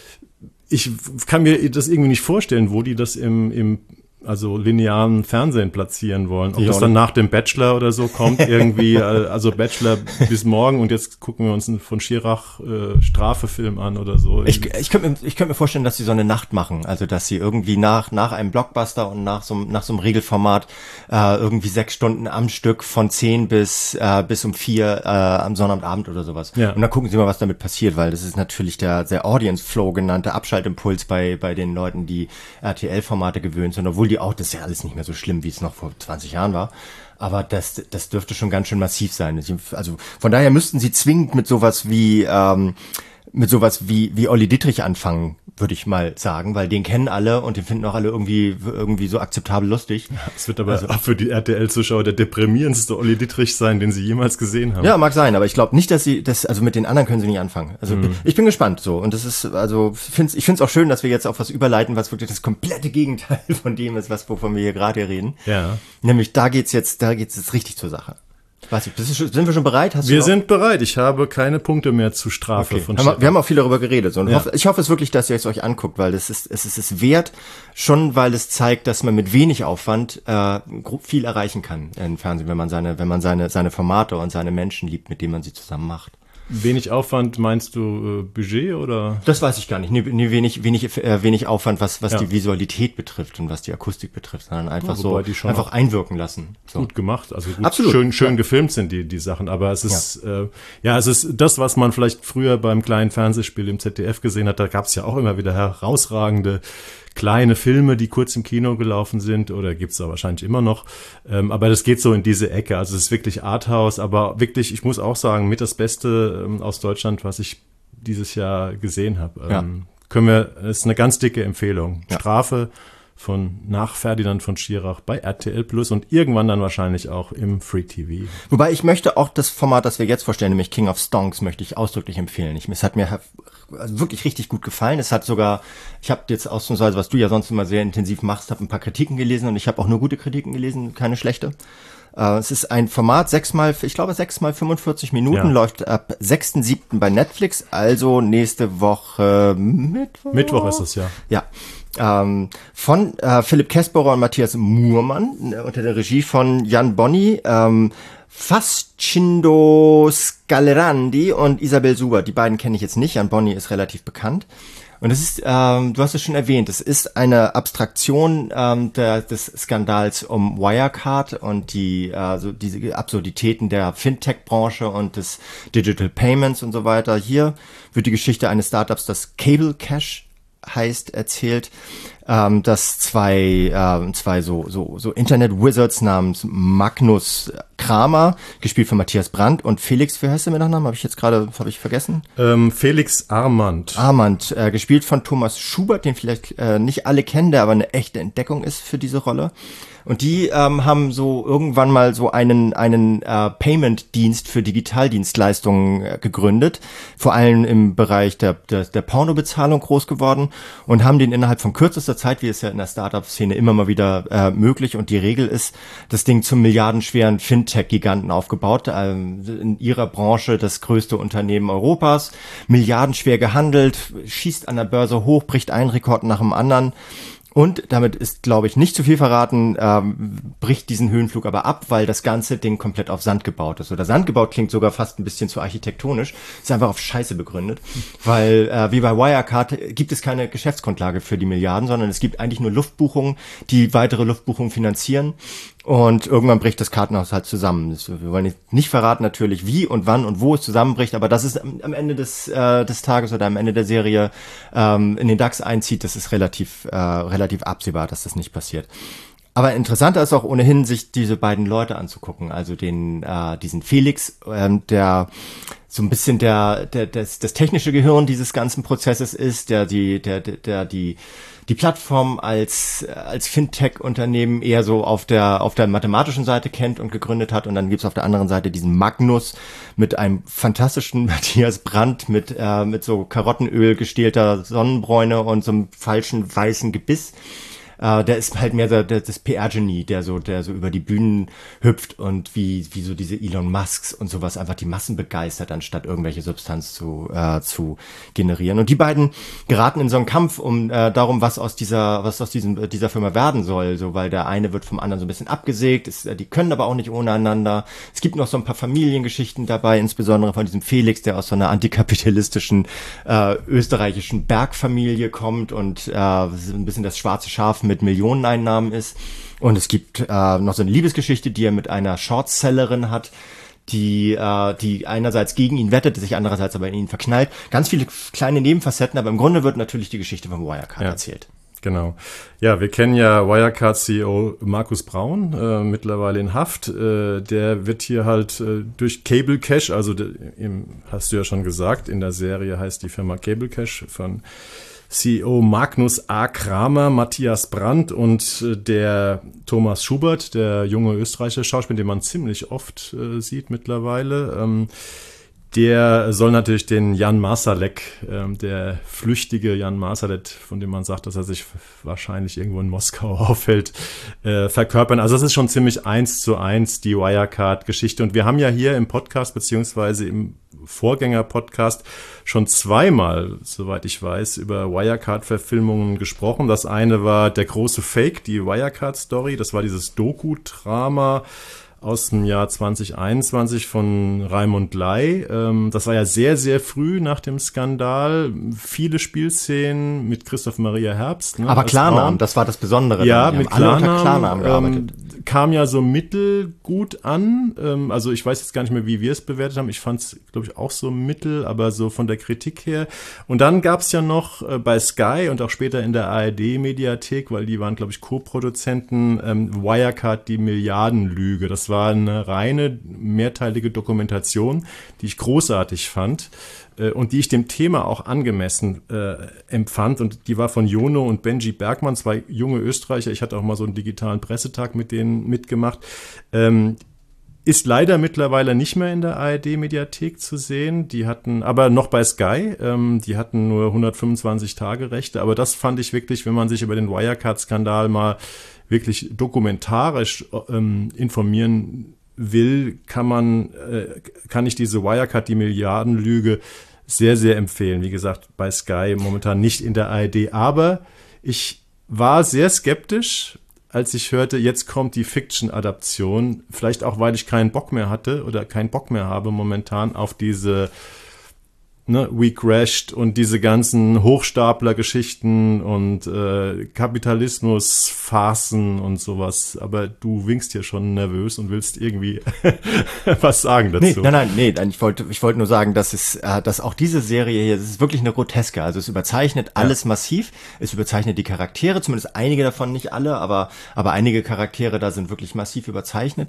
Ich kann mir das irgendwie nicht vorstellen, wo die das im, im also linearen Fernsehen platzieren wollen. Ob ja, das dann nach dem Bachelor oder so kommt, irgendwie, also Bachelor bis morgen und jetzt gucken wir uns einen von Schirach äh, Strafefilm an oder so. Ich, ich könnte mir, ich könnte mir vorstellen, dass sie so eine Nacht machen, also dass sie irgendwie nach nach einem Blockbuster und nach so nach so einem Regelformat äh, irgendwie sechs Stunden am Stück von zehn bis äh, bis um vier äh, am Sonnabendabend oder sowas. Ja. Und dann gucken sie mal, was damit passiert, weil das ist natürlich der der Audience Flow genannte Abschaltimpuls bei bei den Leuten, die R T L-Formate gewöhnt sind, obwohl die auch, das ist ja alles nicht mehr so schlimm, wie es noch vor zwanzig Jahren war. Aber das, das dürfte schon ganz schön massiv sein. Also von daher müssten sie zwingend mit sowas wie, ähm, mit sowas wie, wie Olli Dittrich anfangen, würde ich mal sagen, weil den kennen alle und den finden auch alle irgendwie, irgendwie so akzeptabel lustig. Es wird aber also, auch für die R T L-Zuschauer der deprimierendste Olli Dittrich sein, den sie jemals gesehen haben. Ja, mag sein, aber ich glaube nicht, dass sie, das, also mit den anderen können sie nicht anfangen. Also mhm. ich bin gespannt so und das ist, also find's, ich finde es auch schön, dass wir jetzt auf was überleiten, was wirklich das komplette Gegenteil von dem ist, was wovon wir hier gerade reden. Ja. Nämlich da geht's jetzt, da geht's jetzt richtig zur Sache. Weiß ich, sind wir schon bereit? Hast wir du sind bereit. Ich habe keine Punkte mehr zu Strafe okay. von haben wir, wir haben auch viel darüber geredet. So. Und ja. hoffe, ich hoffe es wirklich, dass ihr es euch anguckt, weil das ist, es ist es wert, schon weil es zeigt, dass man mit wenig Aufwand äh, viel erreichen kann im Fernsehen, wenn man seine, wenn man seine, seine Formate und seine Menschen liebt, mit denen man sie zusammen macht. Wenig Aufwand, meinst du äh, Budget oder? Das weiß ich gar nicht. Nee, nee, wenig, wenig, äh, wenig Aufwand, was, was ja. die Visualität betrifft und was die Akustik betrifft, sondern einfach ja, so, die schon einfach einwirken lassen. So. Gut gemacht, also gut, Absolut. schön, schön ja. gefilmt sind die, die Sachen, aber es ist, ja. Äh, ja, es ist das, was man vielleicht früher beim kleinen Fernsehspiel im Z D F gesehen hat, da gab es ja auch immer wieder herausragende kleine Filme, die kurz im Kino gelaufen sind, oder gibt's da wahrscheinlich immer noch, ähm, aber das geht so in diese Ecke, also es ist wirklich Arthouse, aber wirklich, ich muss auch sagen, mit das Beste ähm, aus Deutschland, was ich dieses Jahr gesehen habe. Ähm, ja. Können wir, das ist eine ganz dicke Empfehlung. Ja. Strafe von nach Ferdinand von Schirach bei R T L Plus und irgendwann dann wahrscheinlich auch im Free T V. Wobei ich möchte auch das Format, das wir jetzt vorstellen, nämlich King of Stonks, möchte ich ausdrücklich empfehlen. Ich, es hat mir also wirklich richtig gut gefallen. Es hat sogar, ich habe jetzt ausnahmsweise, was du ja sonst immer sehr intensiv machst, habe ein paar Kritiken gelesen und ich habe auch nur gute Kritiken gelesen, keine schlechte. Uh, es ist ein Format, sechsmal, ich glaube sechsmal fünfundvierzig Minuten, ja. läuft ab sechsten siebten bei Netflix, also nächste Woche Mittwoch. Mittwoch ist es, ja. Ja. Ähm, von äh, Philipp Käsbohrer und Matthias Muhrmann äh, unter der Regie von Jan Bonny, ähm, Fascindo Scalrandi und Isabel Suber. Die beiden kenne ich jetzt nicht. Jan Bonny ist relativ bekannt. Und es ist, ähm, du hast es schon erwähnt, es ist eine Abstraktion ähm, der, des Skandals um Wirecard und die äh, so diese Absurditäten der Fintech-Branche und des Digital Payments und so weiter. Hier wird die Geschichte eines Startups, das Cable Cash heißt, erzählt, ähm, dass zwei ähm, zwei so so so Internet-Wizards namens Magnus Kramer, gespielt von Matthias Brandt, und Felix, wie heißt der mit Nachnamen? Habe ich jetzt gerade, habe ich vergessen? Ähm, Felix Armand. Armand, äh, gespielt von Thomas Schubert, den vielleicht äh, nicht alle kennen, der aber eine echte Entdeckung ist für diese Rolle. Und die ähm, haben so irgendwann mal so einen einen äh, Payment-Dienst für Digitaldienstleistungen äh, gegründet, vor allem im Bereich der, der der Pornobezahlung groß geworden und haben den innerhalb von kürzester Zeit, wie es ja in der Startup-Szene immer mal wieder äh, möglich und die Regel ist, das Ding zum milliardenschweren Fintech-Giganten aufgebaut, ähm, in ihrer Branche das größte Unternehmen Europas, milliardenschwer gehandelt, schießt an der Börse hoch, bricht einen Rekord nach dem anderen. Und damit ist, glaube ich, nicht zu viel verraten, ähm, bricht diesen Höhenflug aber ab, weil das ganze Ding komplett auf Sand gebaut ist. Oder Sand gebaut klingt sogar fast ein bisschen zu architektonisch, ist einfach auf Scheiße begründet. Weil äh, wie bei Wirecard gibt es keine Geschäftsgrundlage für die Milliarden, sondern es gibt eigentlich nur Luftbuchungen, die weitere Luftbuchungen finanzieren. Und irgendwann bricht das Kartenhaus halt zusammen. Wir wollen nicht verraten natürlich, wie und wann und wo es zusammenbricht, aber das ist am Ende des äh, des Tages oder am Ende der Serie ähm, in den DAX einzieht, das ist relativ äh, relativ absehbar, dass das nicht passiert. Aber interessanter ist auch ohnehin, sich diese beiden Leute anzugucken, also den äh, diesen Felix, ähm, der so ein bisschen der der das, das technische Gehirn dieses ganzen Prozesses ist, der die der der, der die die Plattform als als Fintech-Unternehmen eher so auf der auf der mathematischen Seite kennt und gegründet hat, und dann gibt's auf der anderen Seite diesen Magnus mit einem fantastischen Matthias Brandt mit äh, mit so Karottenöl gestählter Sonnenbräune und so einem falschen weißen Gebiss. Uh, der ist halt mehr der, der, das P R-Genie, der so, der so über die Bühnen hüpft und wie, wie so diese Elon Musks und sowas einfach die Massen begeistert, anstatt irgendwelche Substanz zu, äh, zu generieren. Und die beiden geraten in so einen Kampf um, äh, darum, was aus dieser, was aus diesem, dieser Firma werden soll, so, weil der eine wird vom anderen so ein bisschen abgesägt, ist, äh, die können aber auch nicht ohne einander. Es gibt noch so ein paar Familiengeschichten dabei, insbesondere von diesem Felix, der aus so einer antikapitalistischen, äh, österreichischen Bergfamilie kommt und, äh, ein bisschen das schwarze Schaf mit Millioneneinnahmen ist. Und es gibt äh, noch so eine Liebesgeschichte, die er mit einer Shortsellerin hat, die äh, die einerseits gegen ihn wettet, sich andererseits aber in ihn verknallt. Ganz viele kleine Nebenfacetten, aber im Grunde wird natürlich die Geschichte von Wirecard ja. erzählt. Genau. Ja, wir kennen ja Wirecard-C E O Markus Braun, äh, mittlerweile in Haft. Äh, der wird hier halt äh, durch Cable Cash, also de, im, hast du ja schon gesagt, in der Serie heißt die Firma Cable Cash von C E O Magnus A. Kramer, Matthias Brandt und äh, der Thomas Schubert, der junge österreichische Schauspieler, den man ziemlich oft äh, sieht mittlerweile. Ähm, Der soll natürlich den Jan Marsalek, ähm, der flüchtige Jan Marsalek, von dem man sagt, dass er sich wahrscheinlich irgendwo in Moskau aufhält, äh, verkörpern. Also das ist schon ziemlich eins zu eins die Wirecard-Geschichte. Und wir haben ja hier im Podcast beziehungsweise im Vorgänger-Podcast schon zweimal, soweit ich weiß, über Wirecard-Verfilmungen gesprochen. Das eine war Der große Fake, die Wirecard-Story. Das war dieses Doku-Drama aus dem Jahr zwanzig einundzwanzig von Raimund Lai. Das war ja sehr, sehr früh nach dem Skandal. Viele Spielszenen mit Christoph Maria Herbst. Ne, aber Klarnamen, das war das Besondere. Ja, mit Klarnamen, Klarnamen gearbeitet. Ähm, kam ja so mittelgut an. Ähm, also ich weiß jetzt gar nicht mehr, wie wir es bewertet haben. Ich fand es, glaube ich, auch so mittel, aber so von der Kritik her. Und dann gab es ja noch äh, bei Sky und auch später in der A R D-Mediathek, weil die waren, glaube ich, Co-Produzenten, ähm, Wirecard, die Milliardenlüge. Das war eine reine, mehrteilige Dokumentation, die ich großartig fand äh, und die ich dem Thema auch angemessen äh, empfand. Und die war von Jono und Benji Bergmann, zwei junge Österreicher. Ich hatte auch mal so einen digitalen Pressetag mit denen mitgemacht. Ähm, ist leider mittlerweile nicht mehr in der A R D-Mediathek zu sehen. Die hatten, aber noch bei Sky, ähm, die hatten nur hundertfünfundzwanzig Tage Rechte. Aber das fand ich wirklich, wenn man sich über den Wirecard-Skandal mal wirklich dokumentarisch ähm, informieren will, kann man, äh, kann ich diese Wirecard, die Milliardenlüge, sehr, sehr empfehlen. Wie gesagt, bei Sky momentan nicht in der A R D. Aber ich war sehr skeptisch, als ich hörte, jetzt kommt die Fiction-Adaption. Vielleicht auch, weil ich keinen Bock mehr hatte oder keinen Bock mehr habe momentan auf diese Ne, We Crashed und diese ganzen Hochstapler-Geschichten und äh, Kapitalismus-Farcen und sowas. Aber du winkst hier schon nervös und willst irgendwie was sagen dazu. Nee, nein, nein, nee, ich wollte ich wollte nur sagen, dass es, äh, dass auch diese Serie hier, das ist wirklich eine Groteske. Also es überzeichnet alles ja. massiv. Es überzeichnet die Charaktere, zumindest einige davon, nicht alle, aber aber einige Charaktere da sind wirklich massiv überzeichnet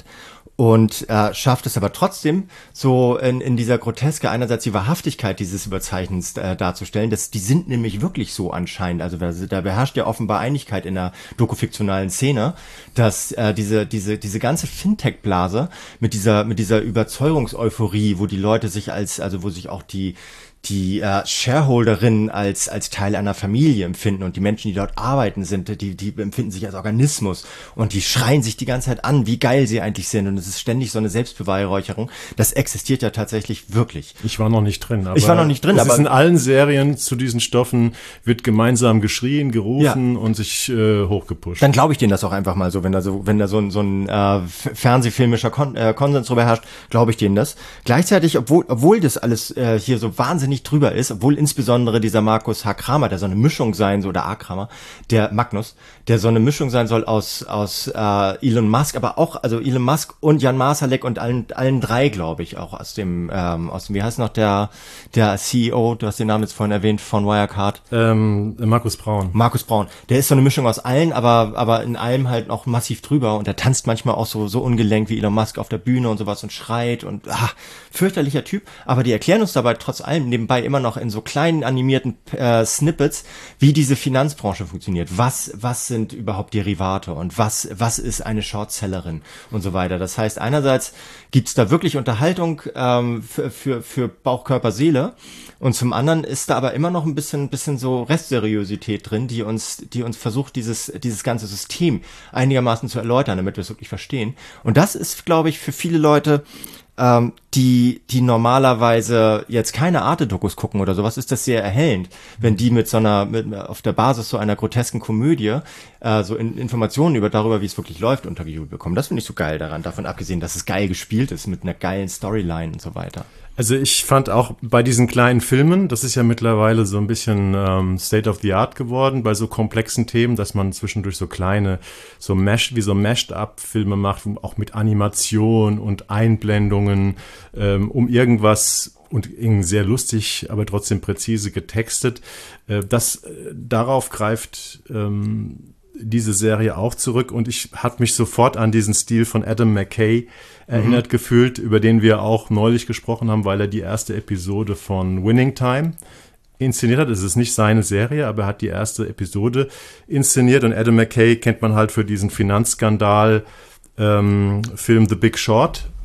und äh, schafft es aber trotzdem so in, in dieser Groteske einerseits die Wahrhaftigkeit, die dieses Überzeichnens äh, darzustellen. Das, die sind nämlich wirklich so anscheinend. Also da, da beherrscht ja offenbar Einigkeit in der dokufiktionalen Szene, dass äh, diese diese diese ganze Fintech-Blase mit dieser mit dieser Überzeugungseuphorie, wo die Leute sich als, also wo sich auch die die äh, Shareholderinnen als als Teil einer Familie empfinden und die Menschen, die dort arbeiten, sind, die die empfinden sich als Organismus und die schreien sich die ganze Zeit an, wie geil sie eigentlich sind und es ist ständig so eine Selbstbeweihräucherung. Das existiert ja tatsächlich wirklich. Ich war noch nicht drin. Aber ich war noch nicht drin. Es aber ist in allen Serien zu diesen Stoffen wird gemeinsam geschrien, gerufen ja. und sich äh, hochgepusht. Dann glaube ich denen das auch einfach mal so, wenn da so wenn da so ein so ein äh, fernsehfilmischer Kon äh, Konsens drüber herrscht, glaube ich denen das. Gleichzeitig, obwohl obwohl das alles äh, hier so wahnsinnig drüber ist, obwohl insbesondere dieser Markus H. Kramer, der so eine Mischung sein soll, oder A. Kramer, der Magnus, der so eine Mischung sein soll aus aus äh, Elon Musk, aber auch, also Elon Musk und Jan Marsalek und allen allen drei, glaube ich, auch aus dem, ähm, aus dem, wie heißt noch der der C E O, du hast den Namen jetzt vorhin erwähnt, von Wirecard. Ähm, Markus Braun. Markus Braun. Der ist so eine Mischung aus allen, aber aber in allem halt noch massiv drüber und der tanzt manchmal auch so so ungelenkt wie Elon Musk auf der Bühne und sowas und schreit und ah, fürchterlicher Typ, aber die erklären uns dabei trotz allem nebenbei immer noch in so kleinen animierten äh, Snippets, wie diese Finanzbranche funktioniert. Was was sind überhaupt Derivate und was was ist eine Shortsellerin und so weiter. Das heißt, einerseits gibt's da wirklich Unterhaltung ähm, für, für für Bauch, Körper, Seele und zum anderen ist da aber immer noch ein bisschen bisschen so Restseriosität drin, die uns die uns versucht, dieses dieses ganze System einigermaßen zu erläutern, damit wir es wirklich verstehen. Und das ist, glaube ich, für viele Leute, ähm, die die normalerweise jetzt keine Arte-Dokus gucken oder sowas, ist das sehr erhellend, wenn die mit so einer mit auf der Basis so einer grotesken Komödie äh, so in, Informationen über darüber, wie es wirklich läuft, untergejubelt bekommen. Das finde ich so geil daran, davon abgesehen, dass es geil gespielt ist mit einer geilen Storyline und so weiter. Also ich fand auch bei diesen kleinen Filmen, das ist ja mittlerweile so ein bisschen ähm, State of the Art geworden, bei so komplexen Themen, dass man zwischendurch so kleine, so Mesh, wie so Mashed-up-Filme macht, auch mit Animation und Einblendungen, ähm, um irgendwas und sehr lustig, aber trotzdem präzise getextet. Äh, das äh, darauf greift ähm, diese Serie auch zurück und ich hatte mich sofort an diesen Stil von Adam McKay erinnert mhm. gefühlt, über den wir auch neulich gesprochen haben, weil er die erste Episode von Winning Time inszeniert hat. Es ist nicht seine Serie, aber er hat die erste Episode inszeniert und Adam McKay kennt man halt für diesen Finanzskandal ähm, Film The Big Short,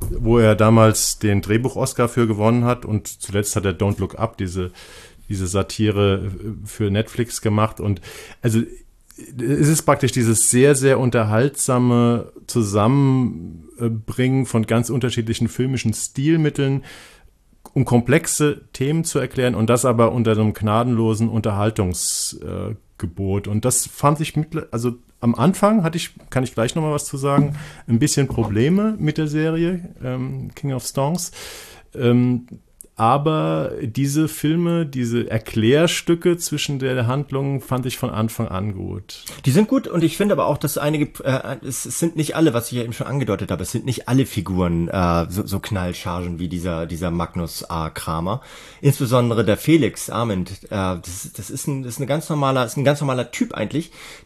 wo er damals den Drehbuch-Oscar für gewonnen hat und zuletzt hat er Don't Look Up, diese, diese Satire für Netflix gemacht. Und also es ist praktisch dieses sehr, sehr unterhaltsame Zusammenbringen von ganz unterschiedlichen filmischen Stilmitteln, um komplexe Themen zu erklären und das aber unter einem gnadenlosen Unterhaltungsgebot. Und das fand ich, mit, also am Anfang hatte ich, kann ich gleich nochmal was zu sagen, ein bisschen Probleme mit der Serie ähm, King of Stones. Ähm, aber diese Filme, diese Erklärstücke zwischen der Handlung fand ich von Anfang an gut. Die sind gut und ich finde aber auch, dass einige, äh, es sind nicht alle, was ich ja eben schon angedeutet habe, es sind nicht alle Figuren äh, so, so Knallchargen wie dieser dieser Magnus A. Kramer. Insbesondere der Felix Arment, äh, das, das ist ein das ist ein ganz normaler, ist ein ganz normaler Typ eigentlich,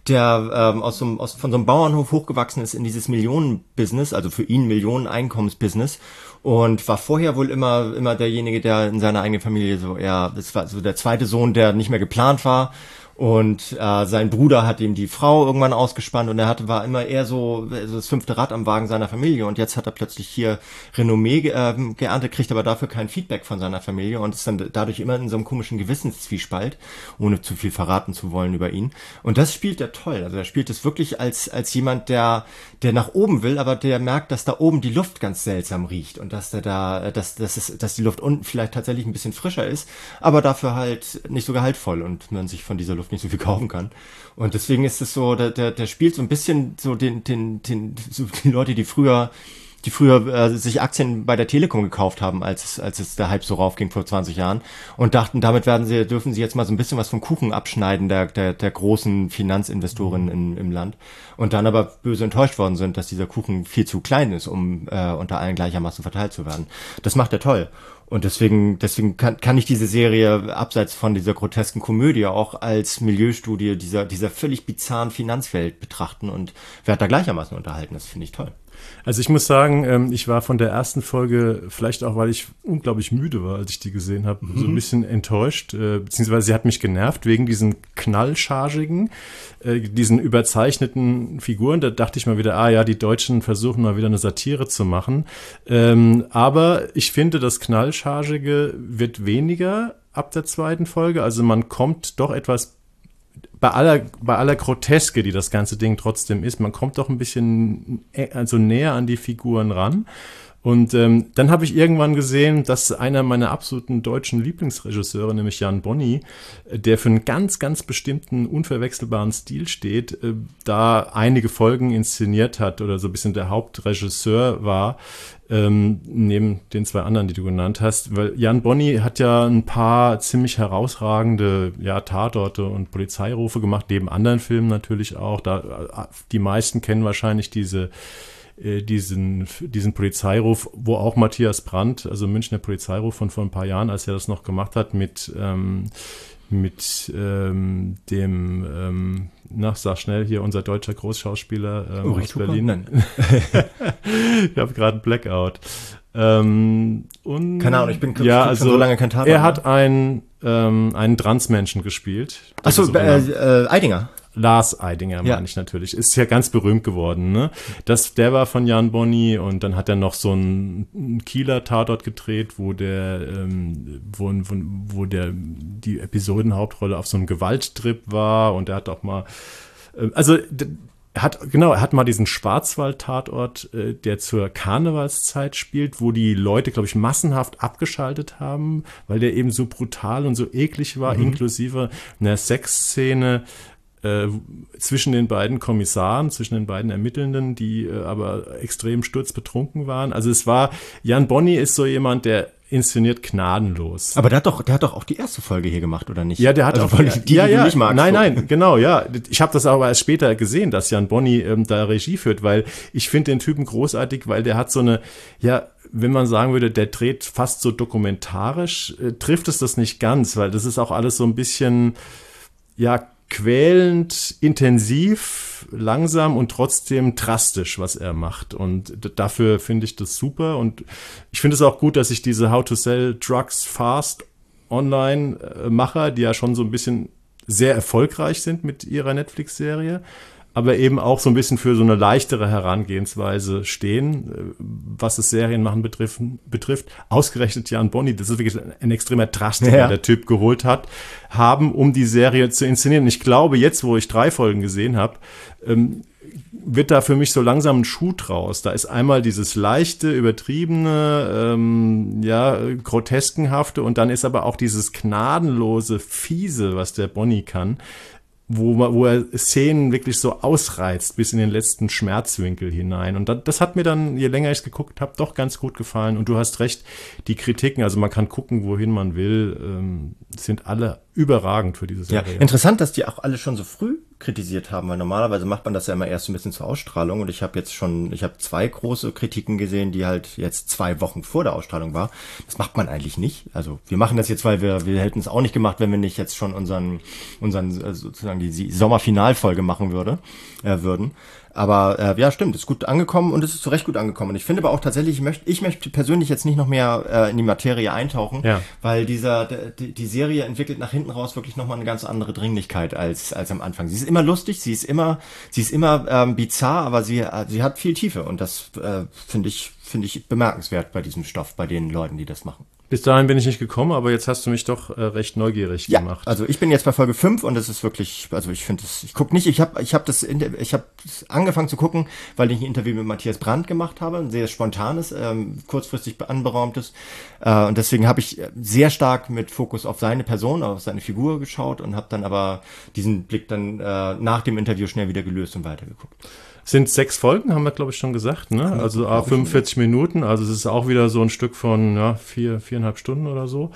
der ähm, aus so einem, aus von so einem Bauernhof hochgewachsen ist in dieses Millionenbusiness, also für ihn Millionen-Einkommensbusiness. Und war vorher wohl immer immer derjenige, der in seiner eigenen Familie so, ja, das war so der zweite Sohn, der nicht mehr geplant war. Und äh, sein Bruder hat ihm die Frau irgendwann ausgespannt und er hatte war immer eher so, so das fünfte Rad am Wagen seiner Familie. Und jetzt hat er plötzlich hier Renommee ge äh, geerntet, kriegt aber dafür kein Feedback von seiner Familie und ist dann dadurch immer in so einem komischen Gewissenszwiespalt, ohne zu viel verraten zu wollen über ihn. Und das spielt er toll. Also er spielt es wirklich als als jemand, der der nach oben will, aber der merkt, dass da oben die Luft ganz seltsam riecht und dass der da, dass dass es, dass die Luft unten vielleicht tatsächlich ein bisschen frischer ist, aber dafür halt nicht so gehaltvoll und man sich von dieser Luft nicht so viel kaufen kann. Und deswegen ist es so, der, der, der spielt so ein bisschen so den, den, den, so die Leute, die früher, die früher äh, sich Aktien bei der Telekom gekauft haben, als es, als es der Hype so raufging vor zwanzig Jahren und dachten, damit werden sie, dürfen sie jetzt mal so ein bisschen was vom Kuchen abschneiden, der, der, der großen Finanzinvestoren in, im Land. Und dann aber böse enttäuscht worden sind, dass dieser Kuchen viel zu klein ist, um äh, unter allen gleichermaßen verteilt zu werden. Das macht er toll. Und deswegen, deswegen kann, kann ich diese Serie abseits von dieser grotesken Komödie auch als Milieustudie dieser, dieser völlig bizarren Finanzwelt betrachten und werde da gleichermaßen unterhalten. Das finde ich toll. Also ich muss sagen, ich war von der ersten Folge, vielleicht auch, weil ich unglaublich müde war, als ich die gesehen habe, mhm. so ein bisschen enttäuscht, beziehungsweise sie hat mich genervt wegen diesen knallchargigen, diesen überzeichneten Figuren. Da dachte ich mal wieder, ah ja, die Deutschen versuchen mal wieder eine Satire zu machen. Aber ich finde, das Knallchargige wird weniger ab der zweiten Folge. Also man kommt doch etwas Bei aller, bei aller Groteske, die das ganze Ding trotzdem ist, man kommt doch ein bisschen also näher an die Figuren ran. Und ähm, dann habe ich irgendwann gesehen, dass einer meiner absoluten deutschen Lieblingsregisseure, nämlich Jan Bonny, der für einen ganz, ganz bestimmten, unverwechselbaren Stil steht, äh, da einige Folgen inszeniert hat oder so ein bisschen der Hauptregisseur war, ähm, neben den zwei anderen, die du genannt hast. Weil Jan Bonny hat ja ein paar ziemlich herausragende ja, Tatorte und Polizeirufe gemacht, neben anderen Filmen natürlich auch. Da, die meisten kennen wahrscheinlich diese diesen diesen Polizeiruf, wo auch Matthias Brandt, also Münchner Polizeiruf von vor ein paar Jahren, als er das noch gemacht hat, mit ähm, mit ähm, dem, ähm, na, sag schnell hier, unser deutscher Großschauspieler ähm, aus Berlin. Ich habe gerade einen Blackout. Ähm, und, Keine Ahnung, ich bin ja, also, schon so lange kein Tatort. Er hat einen, ähm, einen Transmenschen gespielt. Achso, äh, äh, Eidinger. Lars Eidinger, meine ja. ich natürlich. Ist ja ganz berühmt geworden, ne? Das, der war von Jan Bonny und dann hat er noch so einen Kieler Tatort gedreht, wo der, ähm, wo, wo, wo der, die Episodenhauptrolle auf so einem Gewalttrip war und er hat auch mal, äh, also, er hat, genau, er hat mal diesen Schwarzwald-Tatort, äh, der zur Karnevalszeit spielt, wo die Leute, glaube ich, massenhaft abgeschaltet haben, weil der eben so brutal und so eklig war, mhm. inklusive einer Sexszene, zwischen den beiden Kommissaren, zwischen den beiden Ermittelnden, die äh, aber extrem sturzbetrunken waren. Also es war, Jan Bonny ist so jemand, der inszeniert gnadenlos. Aber der hat doch, der hat doch auch die erste Folge hier gemacht, oder nicht? Ja, der hat also auch die, die, ja, die ja, du nicht magst. Nein, nein, genau, ja. Ich habe das aber erst später gesehen, dass Jan Bonny ähm, da Regie führt, weil ich finde den Typen großartig, weil der hat so eine, ja, wenn man sagen würde, der dreht fast so dokumentarisch, äh, trifft es das nicht ganz, weil das ist auch alles so ein bisschen, ja, quälend, intensiv, langsam und trotzdem drastisch, was er macht. Und d- dafür finde ich das super. Und ich finde es auch gut, dass sich diese How to Sell Drugs Fast Online-Macher, die ja schon so ein bisschen sehr erfolgreich sind mit ihrer Netflix-Serie, aber eben auch so ein bisschen für so eine leichtere Herangehensweise stehen, was das Serienmachen betrifft. betrifft. Ausgerechnet Jan Bonny, das ist wirklich ein extremer Trash, den ja. der Typ geholt hat, haben, um die Serie zu inszenieren. Ich glaube, jetzt, wo ich drei Folgen gesehen habe, ähm, wird da für mich so langsam ein Schuh draus. Da ist einmal dieses leichte, übertriebene, ähm, ja, groteskenhafte und dann ist aber auch dieses gnadenlose, fiese, was der Bonny kann, wo, man, wo er Szenen wirklich so ausreizt bis in den letzten Schmerzwinkel hinein. Und das, das hat mir dann, je länger ich es geguckt habe, doch ganz gut gefallen. Und du hast recht, die Kritiken, also man kann gucken, wohin man will, ähm, sind alle überragend für diese Serie. Ja, interessant, dass die auch alle schon so früh kritisiert haben, weil normalerweise macht man das ja immer erst ein bisschen zur Ausstrahlung und ich habe jetzt schon, ich habe zwei große Kritiken gesehen, die halt jetzt zwei Wochen vor der Ausstrahlung war. Das macht man eigentlich nicht. Also wir machen das jetzt, weil wir, wir hätten es auch nicht gemacht, wenn wir nicht jetzt schon unseren, unseren sozusagen die Sommerfinalfolge machen würde, äh, würden. Aber äh, ja, stimmt, ist gut angekommen und es ist zu Recht gut angekommen. Und ich finde aber auch tatsächlich, ich möchte, ich möchte persönlich jetzt nicht noch mehr äh, in die Materie eintauchen, ja. weil dieser die, die Serie entwickelt nach hinten raus wirklich nochmal eine ganz andere Dringlichkeit als als am Anfang. Sie ist immer lustig, sie ist immer sie ist immer ähm, bizarr, aber sie sie hat viel Tiefe und das äh, finde ich finde ich bemerkenswert bei diesem Stoff, bei den Leuten, die das machen. Bis dahin bin ich nicht gekommen, aber jetzt hast du mich doch äh, recht neugierig ja, gemacht. Also ich bin jetzt bei Folge fünf und es ist wirklich, also ich finde es, ich gucke nicht, ich habe ich habe das, ich habe angefangen zu gucken, weil ich ein Interview mit Matthias Brandt gemacht habe, ein sehr spontanes, ähm, kurzfristig anberaumtes äh, und deswegen habe ich sehr stark mit Fokus auf seine Person, auf seine Figur geschaut und habe dann aber diesen Blick dann äh, nach dem Interview schnell wieder gelöst und weitergeguckt. Sind sechs Folgen, haben wir, glaube ich, schon gesagt, ne? Also ah, fünfundvierzig Minuten, also es ist auch wieder so ein Stück von ja, vier, viereinhalb Stunden oder so.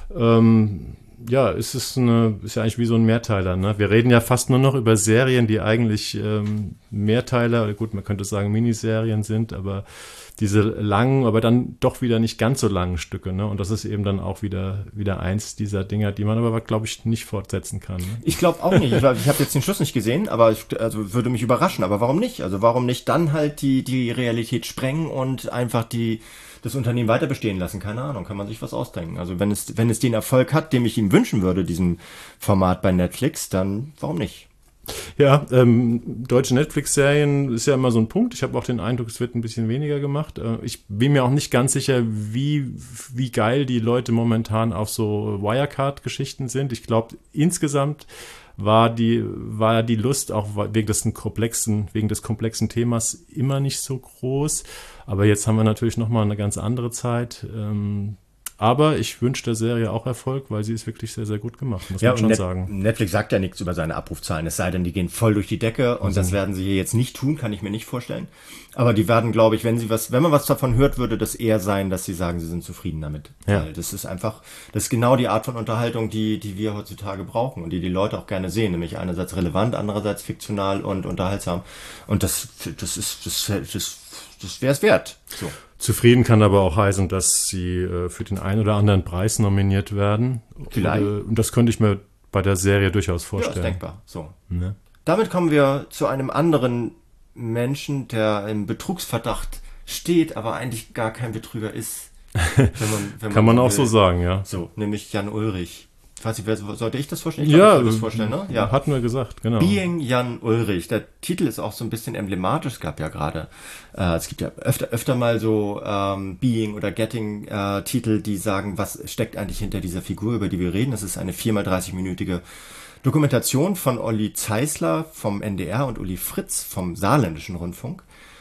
Ähm, ja, es ist eine, ist ja eigentlich wie so ein Mehrteiler, ne? Wir reden ja fast nur noch über Serien, die eigentlich ähm, Mehrteiler, gut, man könnte sagen Miniserien sind, aber diese langen, aber dann doch wieder nicht ganz so langen Stücke, ne? Und das ist eben dann auch wieder wieder eins dieser Dinger, die man aber, glaube ich, nicht fortsetzen kann. Ne? Ich glaube auch nicht. Ich, glaub, ich habe jetzt den Schluss nicht gesehen, aber ich, also würde mich überraschen. Aber warum nicht? Also warum nicht dann halt die die Realität sprengen und einfach die das Unternehmen weiter bestehen lassen? Keine Ahnung, kann man sich was ausdenken. Also wenn es wenn es den Erfolg hat, den ich ihm wünschen würde, diesem Format bei Netflix, dann warum nicht? Ja, ähm, deutsche Netflix-Serien ist ja immer so ein Punkt. Ich habe auch den Eindruck, es wird ein bisschen weniger gemacht. Äh, ich bin mir auch nicht ganz sicher, wie wie geil die Leute momentan auf so Wirecard-Geschichten sind. Ich glaube, insgesamt war die war die Lust auch wegen des komplexen wegen des komplexen Themas immer nicht so groß. Aber jetzt haben wir natürlich noch mal eine ganz andere Zeit. Ähm, Aber ich wünsche der Serie auch Erfolg, weil sie ist wirklich sehr, sehr gut gemacht, muss ja, man schon Net- sagen. Netflix sagt ja nichts über seine Abrufzahlen, es sei denn, die gehen voll durch die Decke und also. Das werden sie hier jetzt nicht tun, kann ich mir nicht vorstellen. Aber die werden, glaube ich, wenn sie was, wenn man was davon hört, würde das eher sein, dass sie sagen, sie sind zufrieden damit. Ja. Weil das ist einfach, das ist genau die Art von Unterhaltung, die, die wir heutzutage brauchen und die die Leute auch gerne sehen, nämlich einerseits relevant, andererseits fiktional und unterhaltsam. Und das, das ist, das, das, das wäre es wert. So. Zufrieden kann aber auch heißen, dass sie äh, für den einen oder anderen Preis nominiert werden. Vielleicht. Und, äh, und das könnte ich mir bei der Serie durchaus vorstellen. Ja, ist denkbar. So. Ne? Damit kommen wir zu einem anderen Menschen, der im Betrugsverdacht steht, aber eigentlich gar kein Betrüger ist. Wenn man, wenn kann man, man auch will. so sagen, ja. So, nämlich Jan Ulrich. Ich weiß nicht, wer, sollte ich das vorstellen? Ich ja, glaub, ich das vorstellen, ne? Ja, hatten wir gesagt, genau. Being Jan Ulrich. Der Titel ist auch so ein bisschen emblematisch. Es gab ja gerade, äh, es gibt ja öfter, öfter mal so ähm, Being oder Getting äh, Titel, die sagen, was steckt eigentlich hinter dieser Figur, über die wir reden. Das ist eine vier mal dreißig-minütige Dokumentation von Olli Zeisler vom N D R und Uli Fritz vom Saarländischen Rundfunk.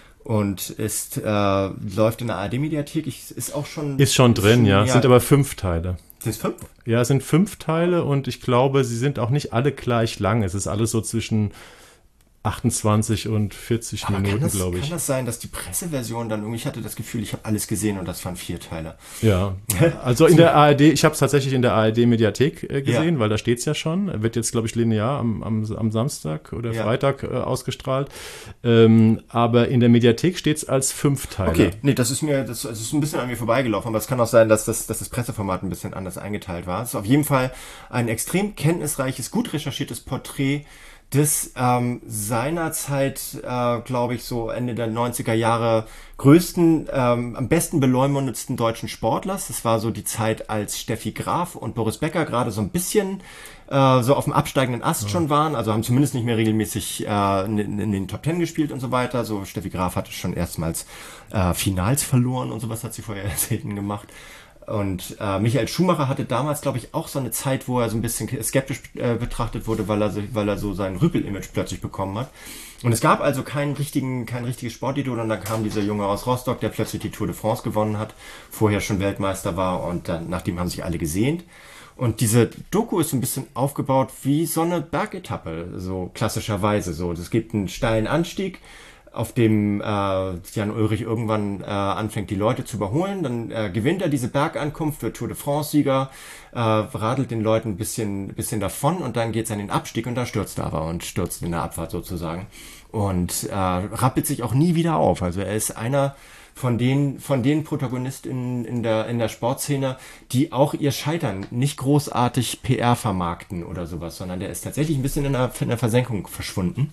Und ist äh, läuft in der A R D-Mediathek. Ist auch schon... Ist schon drin, schon, ja. ja. Sind aber fünf Teile. Sind es fünf? Ja, es sind fünf Teile und ich glaube, sie sind auch nicht alle gleich lang. Es ist alles so zwischen achtundzwanzig und vierzig Aber Minuten, kann das, glaube ich. Kann das sein, dass die Presseversion dann irgendwie, ich hatte das Gefühl, ich habe alles gesehen und das waren vier Teile. Ja, also in der A R D, ich habe es tatsächlich in der A R D-Mediathek äh, gesehen, ja. weil da steht's ja schon. Wird jetzt, glaube ich, linear am, am, am Samstag oder ja. Freitag äh, ausgestrahlt. Ähm, aber in der Mediathek steht's als fünf Teile. Okay, nee, das ist mir, das, das ist ein bisschen an mir vorbeigelaufen, aber es kann auch sein, dass das, dass das Presseformat ein bisschen anders eingeteilt war. Es ist auf jeden Fall ein extrem kenntnisreiches, gut recherchiertes Porträt des ähm, seinerzeit, äh, glaube ich, so Ende der neunziger Jahre größten, ähm, am besten beleumundetsten deutschen Sportlers. Das war so die Zeit, als Steffi Graf und Boris Becker gerade so ein bisschen äh, so auf dem absteigenden Ast ja. schon waren, also haben zumindest nicht mehr regelmäßig äh, in, in den Top Ten gespielt und so weiter. So Steffi Graf hatte schon erstmals äh, Finals verloren und sowas hat sie vorher selten gemacht. Und äh, Michael Schumacher hatte damals, glaube ich, auch so eine Zeit, wo er so ein bisschen skeptisch äh, betrachtet wurde, weil er, so, weil er so sein Rüpel-Image plötzlich bekommen hat. Und es gab also keinen richtigen, kein richtiges Sportidol und dann kam dieser Junge aus Rostock, der plötzlich die Tour de France gewonnen hat, vorher schon Weltmeister war und dann, nachdem haben sich alle gesehnt. Und diese Doku ist so ein bisschen aufgebaut wie so eine Bergetappe, so klassischerweise so. Es gibt einen steilen Anstieg, auf dem äh, Jan Ullrich irgendwann äh, anfängt, die Leute zu überholen. Dann äh, gewinnt er diese Bergankunft, wird Tour de France-Sieger, äh, radelt den Leuten ein bisschen, bisschen davon und dann geht's an den Abstieg und da stürzt er aber und stürzt in der Abfahrt sozusagen. Und äh, rappelt sich auch nie wieder auf. Also er ist einer von den, von den Protagonisten in der, in der Sportszene, die auch ihr Scheitern nicht großartig P R vermarkten oder sowas, sondern der ist tatsächlich ein bisschen in der, in der Versenkung verschwunden.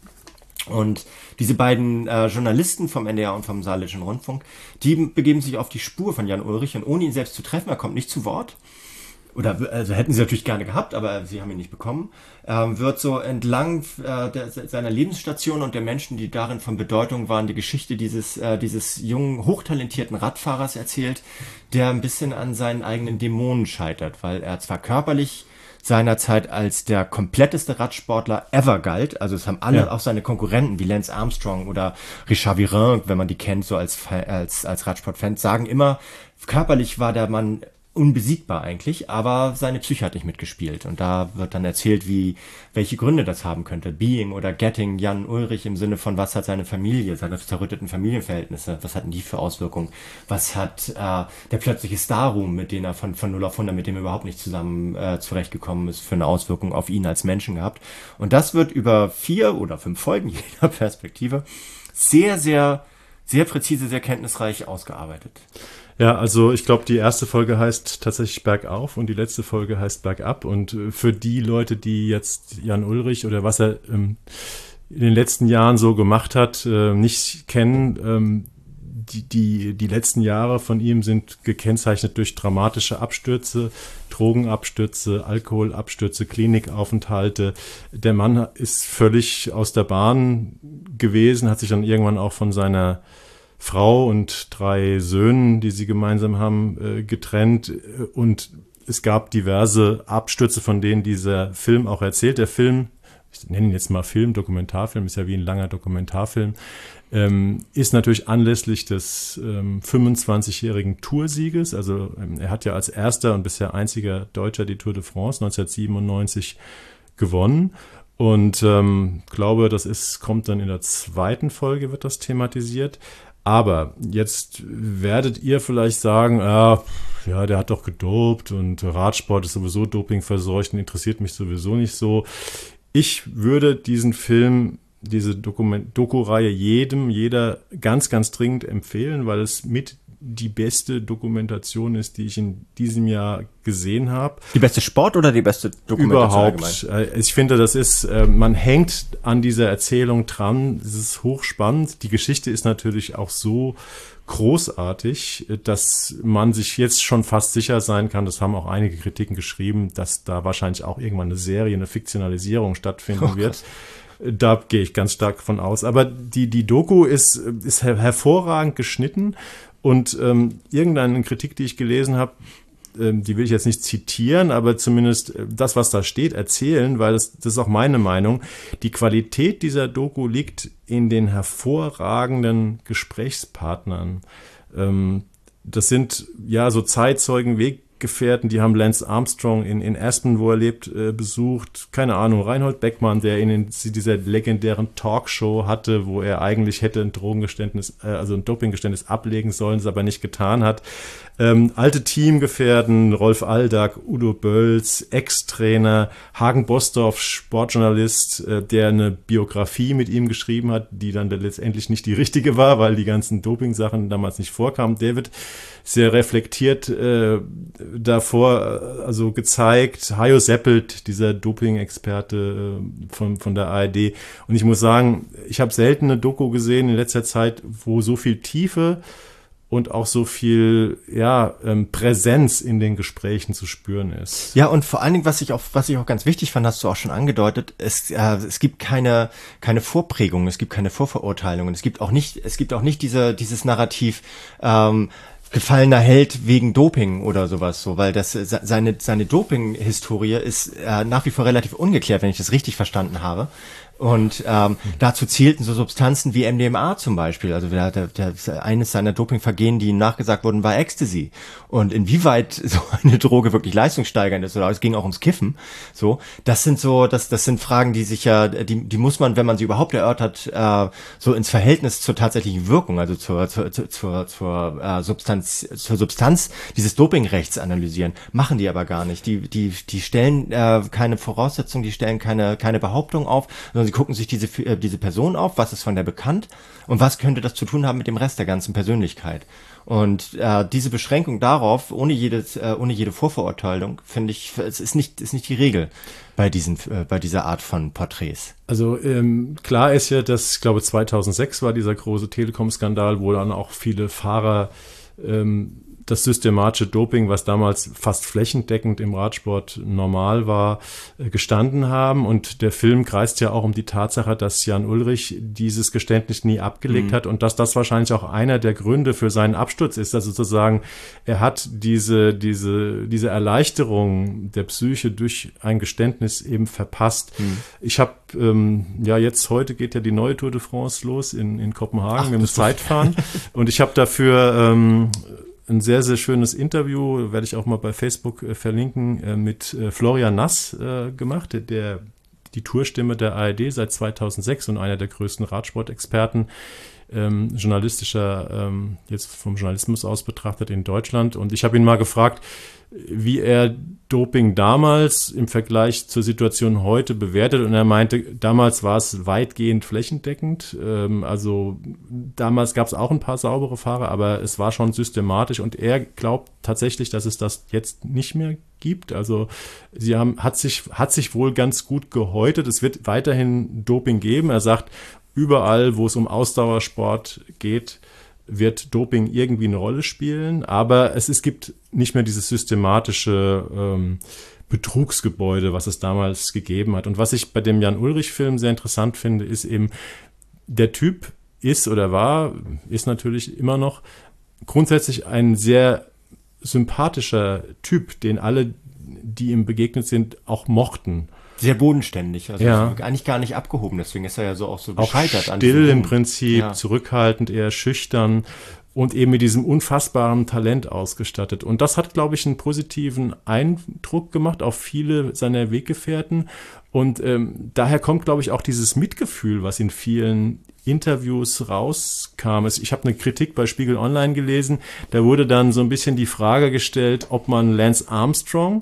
Und diese beiden äh, Journalisten vom N D R und vom Saarländischen Rundfunk, die begeben sich auf die Spur von Jan Ullrich und ohne ihn selbst zu treffen, er kommt nicht zu Wort. Oder also hätten sie natürlich gerne gehabt, aber sie haben ihn nicht bekommen, ähm, wird so entlang äh, der, seiner Lebensstation und der Menschen, die darin von Bedeutung waren, die Geschichte dieses, äh, dieses jungen, hochtalentierten Radfahrers erzählt, der ein bisschen an seinen eigenen Dämonen scheitert, weil er zwar körperlich seinerzeit als der kompletteste Radsportler ever galt. Also es haben alle, ja. auch seine Konkurrenten wie Lance Armstrong oder Richard Viren, wenn man die kennt, so als, als, als Radsportfan, sagen immer, körperlich war der Mann unbesiegbar eigentlich, aber seine Psyche hat nicht mitgespielt. Und da wird dann erzählt, wie, welche Gründe das haben könnte. Being oder Getting Jan Ullrich im Sinne von, was hat seine Familie, seine zerrütteten Familienverhältnisse, was hatten die für Auswirkungen? Was hat äh, der plötzliche Starruhm, mit dem er von, von null auf hundert, mit dem er überhaupt nicht zusammen äh, zurechtgekommen ist, für eine Auswirkung auf ihn als Menschen gehabt? Und das wird über vier oder fünf Folgen, je nach Perspektive, sehr, sehr, sehr präzise, sehr kenntnisreich ausgearbeitet. Ja, also ich glaube, die erste Folge heißt tatsächlich Bergauf und die letzte Folge heißt Bergab. Und für die Leute, die jetzt Jan Ullrich oder was er ähm, in den letzten Jahren so gemacht hat, äh, nicht kennen, ähm, die, die, die letzten Jahre von ihm sind gekennzeichnet durch dramatische Abstürze, Drogenabstürze, Alkoholabstürze, Klinikaufenthalte. Der Mann ist völlig aus der Bahn gewesen, hat sich dann irgendwann auch von seiner Frau und drei Söhnen, die sie gemeinsam haben, äh, getrennt. Und es gab diverse Abstürze, von denen dieser Film auch erzählt. Der Film, ich nenne ihn jetzt mal Film, Dokumentarfilm, ist ja wie ein langer Dokumentarfilm, ähm, ist natürlich anlässlich des ähm, fünfundzwanzigjährigen Toursieges. Also ähm, er hat ja als erster und bisher einziger Deutscher die Tour de France neunzehnhundertsiebenundneunzig gewonnen. Und ähm, glaube, das ist, kommt dann in der zweiten Folge, wird das thematisiert. Aber jetzt werdet ihr vielleicht sagen, ah, ja, der hat doch gedopt und Radsport ist sowieso dopingverseucht und interessiert mich sowieso nicht so. Ich würde diesen Film, diese Dokument- Doku-Reihe jedem, jeder ganz, ganz dringend empfehlen, weil es mit die beste Dokumentation ist, die ich in diesem Jahr gesehen habe. Die beste Sport oder die beste Dokumentation? Überhaupt. Allgemein? Ich finde, das ist, man hängt an dieser Erzählung dran. Es ist hochspannend. Die Geschichte ist natürlich auch so großartig, dass man sich jetzt schon fast sicher sein kann, das haben auch einige Kritiken geschrieben, dass da wahrscheinlich auch irgendwann eine Serie, eine Fiktionalisierung stattfinden oh, wird. Da gehe ich ganz stark von aus. Aber die, die Doku ist, ist her- hervorragend geschnitten. Und ähm, irgendeine Kritik, die ich gelesen habe, ähm, die will ich jetzt nicht zitieren, aber zumindest das, was da steht, erzählen, weil das, das ist auch meine Meinung. Die Qualität dieser Doku liegt in den hervorragenden Gesprächspartnern. Ähm, das sind ja so Zeitzeugen, Weggefährten, die haben Lance Armstrong in, in Aspen, wo er lebt, äh, besucht. Keine Ahnung, Reinhold Beckmann, der in den, dieser legendären Talkshow hatte, wo er eigentlich hätte ein Drogengeständnis, äh, also ein Dopinggeständnis ablegen sollen, es aber nicht getan hat. Ähm, alte Teamgefährten, Rolf Aldag, Udo Bölz, Ex-Trainer, Hagen Bosdorf, Sportjournalist, äh, der eine Biografie mit ihm geschrieben hat, die dann letztendlich nicht die richtige war, weil die ganzen Doping-Sachen damals nicht vorkamen. Der wird sehr reflektiert äh, davor also gezeigt. Hajo Seppelt, dieser Doping-Experte äh, von, von der A R D. Und ich muss sagen, ich habe selten eine Doku gesehen in letzter Zeit, wo so viel Tiefe und auch so viel ja ähm, Präsenz in den Gesprächen zu spüren ist. Ja, und vor allen Dingen, was ich auch, was ich auch ganz wichtig fand, hast du auch schon angedeutet, es, äh, es gibt keine, keine Vorprägungen, es gibt keine Vorverurteilungen, es gibt auch nicht, es gibt auch nicht diese, dieses Narrativ, ähm, gefallener Held wegen Doping oder sowas, so, weil das seine seine Doping-Historie ist äh, nach wie vor relativ ungeklärt, wenn ich das richtig verstanden habe. Und ähm, dazu zählten so Substanzen wie M D M A zum Beispiel. Also der, der, der, eines seiner Dopingvergehen, die ihm nachgesagt wurden, war Ecstasy. Und inwieweit so eine Droge wirklich leistungssteigernd ist, oder es ging auch ums Kiffen. So, das sind so, das das sind Fragen, die sich ja, die die muss man, wenn man sie überhaupt erörtert, äh, so ins Verhältnis zur tatsächlichen Wirkung, also zur zur zur zur, zur äh, Substanz zur Substanz dieses Dopingrechts analysieren. Machen die aber gar nicht. Die die die stellen äh, keine Voraussetzungen, die stellen keine keine Behauptung auf, sondern sie gucken sich diese äh, diese Person auf, was ist von der bekannt und was könnte das zu tun haben mit dem Rest der ganzen Persönlichkeit. Und äh, diese Beschränkung darauf, ohne jedes, äh, ohne jede Vorverurteilung, finde ich, es ist nicht, ist nicht die Regel bei diesen, äh, bei dieser Art von Porträts. Also ähm, klar ist ja, dass, ich glaube, zweitausendsechs war dieser große Telekom-Skandal, wo dann auch viele Fahrer ähm, das systematische Doping, was damals fast flächendeckend im Radsport normal war, gestanden haben. Und der Film kreist ja auch um die Tatsache, dass Jan Ullrich dieses Geständnis nie abgelegt mhm. hat und dass das wahrscheinlich auch einer der Gründe für seinen Absturz ist. Also sozusagen, er hat diese, diese, diese Erleichterung der Psyche durch ein Geständnis eben verpasst. Mhm. Ich habe, ähm, ja jetzt heute geht ja die neue Tour de France los in, in Kopenhagen. Ach, mit dem Zeitfahren. Und ich habe dafür ähm, ein sehr, sehr schönes Interview, werde ich auch mal bei Facebook äh, verlinken, äh, mit äh, Florian Nass äh, gemacht, der, der die Tourstimme der A R D seit zweitausendsechs und einer der größten Radsportexperten, ähm, journalistischer, ähm, jetzt vom Journalismus aus betrachtet in Deutschland. Und ich habe ihn mal gefragt, wie er Doping damals im Vergleich zur Situation heute bewertet. Und er meinte, damals war es weitgehend flächendeckend. Ähm, also damals gab es auch ein paar saubere Fahrer, aber es war schon systematisch. Und er glaubt tatsächlich, dass es das jetzt nicht mehr gibt. Also sie haben, hat sich, hat sich wohl ganz gut gehäutet. Es wird weiterhin Doping geben. Er sagt, überall, wo es um Ausdauersport geht, wird Doping irgendwie eine Rolle spielen, aber es, es gibt nicht mehr dieses systematische ähm, Betrugsgebäude, was es damals gegeben hat. Und was ich bei dem Jan Ullrich-Film sehr interessant finde, ist eben, der Typ ist oder war, ist natürlich immer noch grundsätzlich ein sehr sympathischer Typ, den alle, die ihm begegnet sind, auch mochten. Sehr bodenständig, also ja. eigentlich gar nicht abgehoben, deswegen ist er ja so auch so gescheitert. Auch still im Prinzip, ja. Zurückhaltend, eher schüchtern und eben mit diesem unfassbaren Talent ausgestattet. Und das hat, glaube ich, einen positiven Eindruck gemacht auf viele seiner Weggefährten. Und ähm, daher kommt, glaube ich, auch dieses Mitgefühl, was in vielen Interviews rauskam. Ich habe eine Kritik bei Spiegel Online gelesen, da wurde dann so ein bisschen die Frage gestellt, ob man Lance Armstrong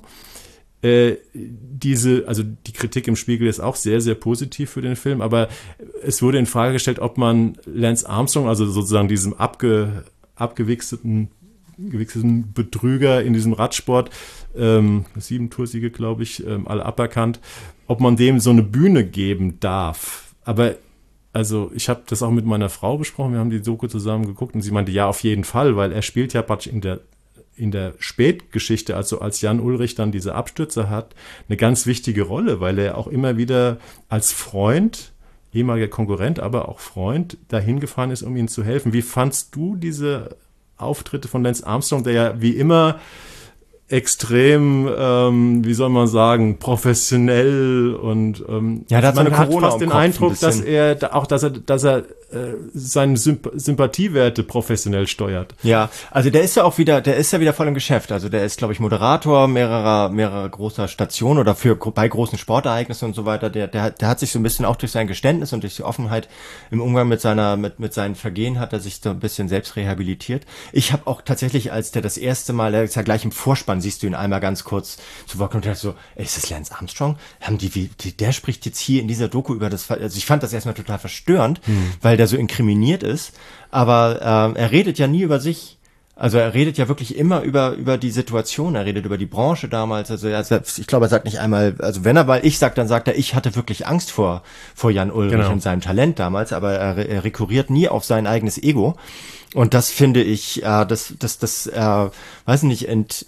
diese, also die Kritik im Spiegel ist auch sehr, sehr positiv für den Film, aber es wurde in Frage gestellt, ob man Lance Armstrong, also sozusagen diesem abge, abgewichsten gewichsten Betrüger in diesem Radsport, ähm, sieben Toursiege, glaube ich, ähm, alle aberkannt, ob man dem so eine Bühne geben darf. Aber also ich habe das auch mit meiner Frau besprochen, wir haben die Doku zusammen geguckt und sie meinte, ja, auf jeden Fall, weil er spielt ja praktisch in der in der Spätgeschichte, also als Jan Ullrich dann diese Abstürze hat, eine ganz wichtige Rolle, weil er auch immer wieder als Freund, ehemaliger Konkurrent, aber auch Freund, dahin gefahren ist, um ihnen zu helfen. Wie fandst du diese Auftritte von Lance Armstrong, der ja wie immer extrem, ähm, wie soll man sagen, professionell und ähm, ja, da hat man so hat Corona fast den Eindruck, dass er da, auch, dass er, dass er äh, seine Symp- Sympathiewerte professionell steuert. Ja, also der ist ja auch wieder, der ist ja wieder voll im Geschäft. Also der ist, glaube ich, Moderator mehrerer, mehrerer großer Stationen oder für bei großen Sportereignissen und so weiter. Der, der, der hat sich so ein bisschen auch durch sein Geständnis und durch die Offenheit im Umgang mit seiner, mit mit seinen Vergehen hat er sich so ein bisschen selbst rehabilitiert. Ich habe auch tatsächlich, als der das erste Mal, der ist ja gleich im Vorspann, siehst du ihn einmal ganz kurz zu Wort und dachte so, ey, ist das Lance Armstrong? Haben die, wie, die, der spricht jetzt hier in dieser Doku über das, also ich fand das erstmal total verstörend, hm. weil der so inkriminiert ist, aber ähm, er redet ja nie über sich. Also er redet ja wirklich immer über über die Situation, er redet über die Branche damals, also er, ich glaube, er sagt nicht einmal, also wenn er weil ich sagt, dann sagt er, ich hatte wirklich Angst vor vor Jan Ullrich genau. und seinem Talent damals, aber er, er rekurriert nie auf sein eigenes Ego. Und das finde ich, äh, das, das, das, äh, weiß nicht, ent,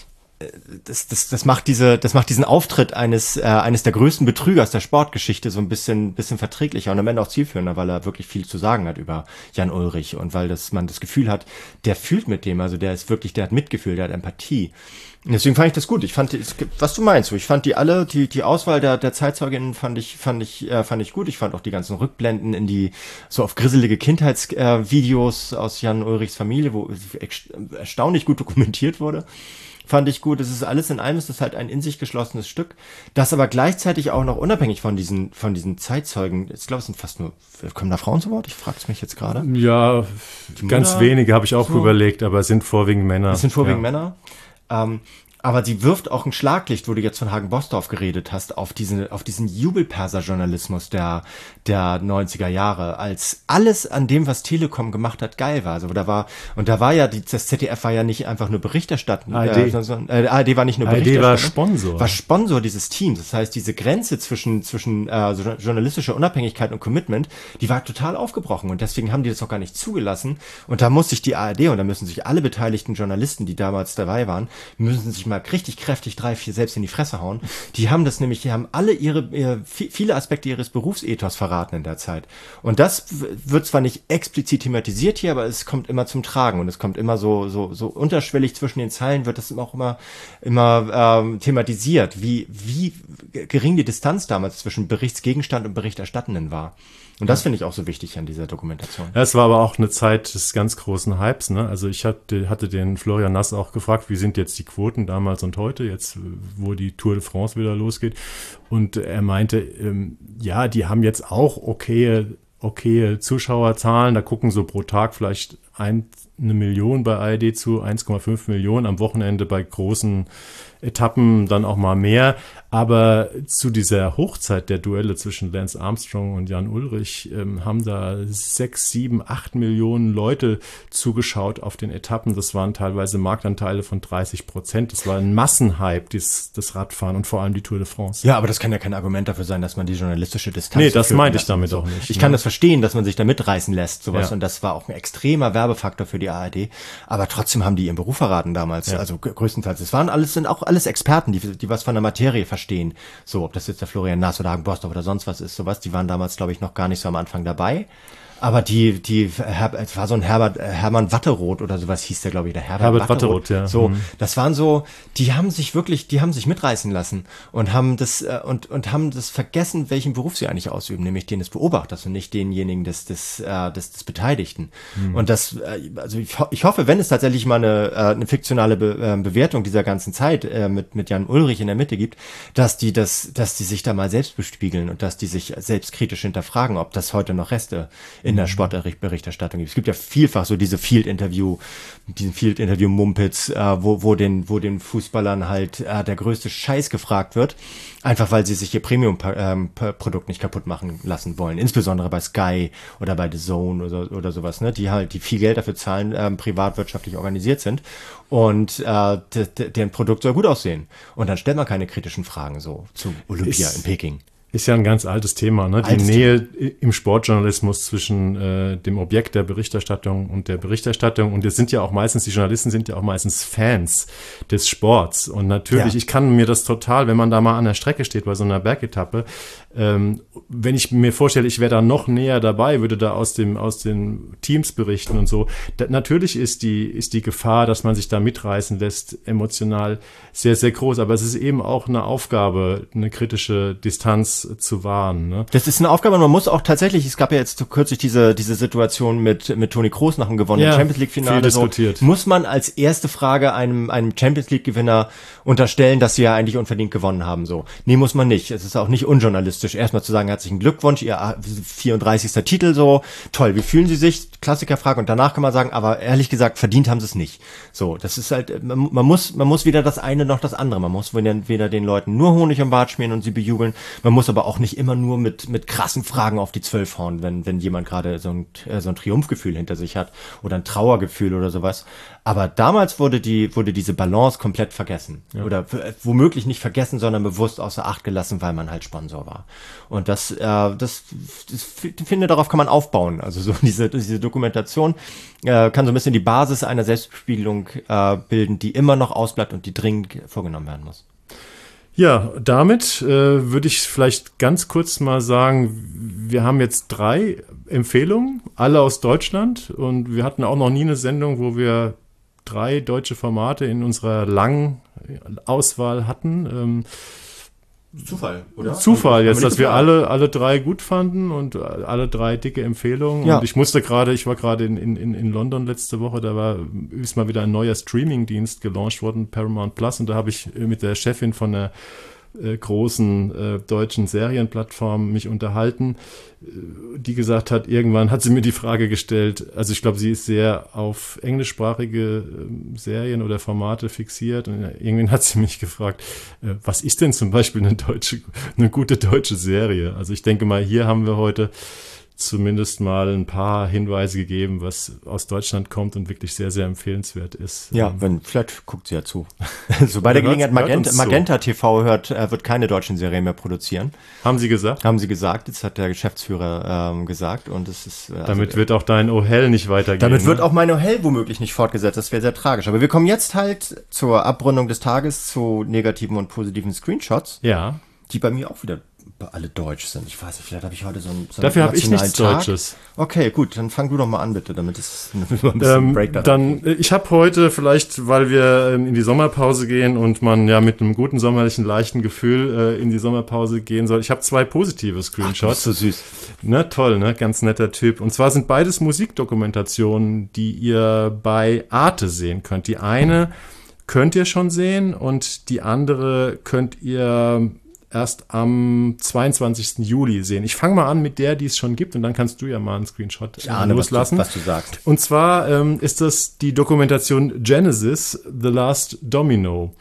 das, das, das macht diese, das macht diesen Auftritt eines, äh, eines der größten Betrügers der Sportgeschichte so ein bisschen, bisschen verträglicher und am Ende auch zielführender, weil er wirklich viel zu sagen hat über Jan Ullrich und weil das, man das Gefühl hat, der fühlt mit dem, also der ist wirklich, der hat Mitgefühl, der hat Empathie. Und deswegen fand ich das gut. Ich fand, es gibt, was du meinst, ich fand die alle, die, die Auswahl der, der Zeitzeuginnen fand ich, fand ich, äh, fand ich gut. Ich fand auch die ganzen Rückblenden in die, so auf grisselige Kindheitsvideos äh, aus Jan Ullrichs Familie, wo erstaunlich gut dokumentiert wurde. Fand ich gut. Es ist alles in allem, es ist halt ein in sich geschlossenes Stück, das aber gleichzeitig auch noch unabhängig von diesen, von diesen Zeitzeugen, ich glaube, es sind fast nur, kommen da Frauen zu Wort? Ich frage es mich jetzt gerade. Ja, ganz wenige habe ich auch so überlegt, aber es sind vorwiegend Männer. Es sind vorwiegend ja. Männer. Ähm, aber sie wirft auch ein Schlaglicht, wo du jetzt von Hagen-Bosdorf geredet hast, auf diesen, auf diesen Jubelperser-Journalismus der, der neunziger Jahre, als alles an dem, was Telekom gemacht hat, geil war. Also da war, und da war ja, die, das Z D F war ja nicht einfach nur Berichterstattung. A R D. Äh, sondern, äh, A R D war nicht nur A R D Berichterstattung. war Sponsor. War Sponsor dieses Teams. Das heißt, diese Grenze zwischen, zwischen äh, so journalistischer Unabhängigkeit und Commitment, die war total aufgebrochen. Und deswegen haben die das auch gar nicht zugelassen. Und da muss sich die A R D und da müssen sich alle beteiligten Journalisten, die damals dabei waren, müssen sich mal richtig kräftig drei, vier selbst in die Fresse hauen. Die haben das nämlich, die haben alle ihre, ihre viele Aspekte ihres Berufsethos verraten in der Zeit. Und das wird zwar nicht explizit thematisiert hier, aber es kommt immer zum Tragen und es kommt immer so so so unterschwellig zwischen den Zeilen wird das auch immer immer ähm, thematisiert, wie wie gering die Distanz damals zwischen Berichtsgegenstand und Berichterstattenden war. Und das finde ich auch so wichtig an dieser Dokumentation. Ja, es war aber auch eine Zeit des ganz großen Hypes, ne? Also ich hatte, hatte den Florian Nass auch gefragt, wie sind jetzt die Quoten damals und heute, jetzt wo die Tour de France wieder losgeht. Und er meinte, ähm, ja, die haben jetzt auch okay, okay Zuschauerzahlen, da gucken so pro Tag vielleicht ein, eine Million bei A R D zu, eins Komma fünf Millionen, am Wochenende bei großen Etappen dann auch mal mehr. Aber zu dieser Hochzeit der Duelle zwischen Lance Armstrong und Jan Ullrich ähm, haben da sechs, sieben, acht Millionen Leute zugeschaut auf den Etappen. Das waren teilweise Marktanteile von dreißig Prozent. Das war ein Massenhype, das, das Radfahren und vor allem die Tour de France. Ja, aber das kann ja kein Argument dafür sein, dass man die journalistische Distanz... Nee, das meinte ich damit auch nicht. Ich kann ne? das verstehen, dass man sich da mitreißen lässt, sowas. Ja. Und das war auch ein extremer Werbefaktor für die A R D. Aber trotzdem haben die ihren Beruf verraten damals. Ja. Also größtenteils. Es waren alles, sind auch alles Experten, die, die was von der Materie verstehen. So, ob das jetzt der Florian Nass oder Hagen Bosdorf oder sonst was ist, sowas. Die waren damals, glaube ich, noch gar nicht so am Anfang dabei. Aber die, die, es war so ein Herbert, Hermann Watteroth oder sowas hieß der, glaube ich, der Herbert, Herbert Watteroth. Watteroth, ja. So, mhm. das waren so, die haben sich wirklich, die haben sich mitreißen lassen und haben das, äh, und, und haben das vergessen, welchen Beruf sie eigentlich ausüben, nämlich den des Beobachters und nicht denjenigen des, des, äh, des, des Beteiligten. Mhm. Und das, äh, also ich, ho- ich hoffe, wenn es tatsächlich mal eine, äh, eine fiktionale Be- äh, Bewertung dieser ganzen Zeit äh, mit, mit Jan Ullrich in der Mitte gibt, dass die das, dass die sich da mal selbst bespiegeln und dass die sich selbstkritisch hinterfragen, ob das heute noch Reste in der Sportberichterstattung gibt. Es gibt ja vielfach so diese Field-Interview, diesen Field-Interview-Mumpitz, äh, wo, wo den, wo den Fußballern halt äh, der größte Scheiß gefragt wird, einfach weil sie sich ihr Premium-Produkt nicht kaputt machen lassen wollen. Insbesondere bei Sky oder bei The Zone oder, oder sowas, ne, die halt, die viel Geld dafür zahlen, ähm, privatwirtschaftlich organisiert sind und äh, d- d- deren Produkt soll gut aussehen. Und dann stellt man keine kritischen Fragen so zu Olympia Ist- in Peking. Ist ja ein ganz altes Thema, ne? Die Altes Nähe im Sportjournalismus zwischen äh, dem Objekt der Berichterstattung und der Berichterstattung. Und es sind ja auch meistens, die Journalisten sind ja auch meistens Fans des Sports. Und natürlich, Ja. ich kann mir das total, wenn man da mal an der Strecke steht bei so einer Bergetappe, ähm, wenn ich mir vorstelle, ich wäre da noch näher dabei, würde da aus dem aus den Teams berichten und so. Da, natürlich ist die ist die Gefahr, dass man sich da mitreißen lässt, emotional sehr, sehr groß. Aber es ist eben auch eine Aufgabe, eine kritische Distanz zu wahren. Ne? Das ist eine Aufgabe und man muss auch tatsächlich, es gab ja jetzt kürzlich diese diese Situation mit mit Toni Kroos nach dem gewonnenen Ja, Champions League Finale. viel So, diskutiert. muss man als erste Frage einem einem Champions League Gewinner unterstellen, dass sie ja eigentlich unverdient gewonnen haben. So, nee, muss man nicht. Es ist auch nicht unjournalistisch, erstmal zu sagen, herzlichen Glückwunsch, ihr vierunddreißigster Titel, so toll. Wie fühlen Sie sich? Klassikerfrage. Und danach kann man sagen, aber ehrlich gesagt, verdient haben sie es nicht. So, das ist halt, man, man muss man muss weder das eine noch das andere. Man muss weder, weder den Leuten nur Honig im Bart schmieren und sie bejubeln. Man muss aber auch nicht immer nur mit mit krassen Fragen auf die Zwölf hauen, wenn wenn jemand gerade so ein äh, so ein Triumphgefühl hinter sich hat oder ein Trauergefühl oder sowas. Aber damals wurde die wurde diese Balance komplett vergessen ja. oder w- womöglich nicht vergessen, sondern bewusst außer Acht gelassen, weil man halt Sponsor war. Und das äh, das, das ich finde, darauf kann man aufbauen. Also so diese diese Dokumentation äh, kann so ein bisschen die Basis einer Selbstspiegelung äh, bilden, die immer noch ausbleibt und die dringend vorgenommen werden muss. Ja, damit äh, würde ich vielleicht ganz kurz mal sagen, wir haben jetzt drei Empfehlungen, alle aus Deutschland, und wir hatten auch noch nie eine Sendung, wo wir drei deutsche Formate in unserer langen Auswahl hatten. Ähm, Zufall, oder? Zufall jetzt, dass wir alle alle drei gut fanden und alle drei dicke Empfehlungen. Ja. Und ich musste gerade, ich war gerade in, in, in London letzte Woche, da war ist mal wieder ein neuer Streaming-Dienst gelauncht worden, Paramount Plus, und da habe ich mit der Chefin von der äh, großen äh, deutschen Serienplattform mich unterhalten, äh, die gesagt hat, irgendwann hat sie mir die Frage gestellt, also ich glaube, sie ist sehr auf englischsprachige äh, Serien oder Formate fixiert, und irgendwann hat sie mich gefragt, äh, was ist denn zum Beispiel eine deutsche, eine gute deutsche Serie? Also ich denke mal, hier haben wir heute zumindest mal ein paar Hinweise gegeben, was aus Deutschland kommt und wirklich sehr, sehr empfehlenswert ist. Ja, wenn, vielleicht guckt sie ja zu. So bei der Gelegenheit, Magenta, Magenta T V hört, er wird keine deutschen Serien mehr produzieren. Haben Sie gesagt? Haben Sie gesagt, das hat der Geschäftsführer ähm, gesagt, und es ist... Also, damit wird auch dein Oh Hell nicht weitergehen. Damit ne? wird auch mein Oh Hell womöglich nicht fortgesetzt, das wäre sehr tragisch. Aber wir kommen jetzt halt zur Abrundung des Tages, zu negativen und positiven Screenshots. Ja. Die bei mir auch wieder alle deutsch sind. Ich weiß nicht, vielleicht habe ich heute so einen so Dafür habe ich nichts Tag. Deutsches. Okay, gut, dann fang du doch mal an, bitte, damit es ein bisschen ähm, Break da dann. Geht. Ich habe heute vielleicht, weil wir in die Sommerpause gehen und man ja mit einem guten sommerlichen, leichten Gefühl äh, in die Sommerpause gehen soll. Ich habe zwei positive Screenshots. Ach, das ist so süß. Ne, toll, ne, ganz netter Typ. Und zwar sind beides Musikdokumentationen, die ihr bei Arte sehen könnt. Die eine könnt ihr schon sehen und die andere könnt ihr erst am zweiundzwanzigsten Juli sehen. Ich fange mal an mit der, die es schon gibt, und dann kannst du ja mal einen Screenshot ich ahne, loslassen. Was du, was du sagst. Und zwar ähm, ist das die Dokumentation Genesis, The Last Domino.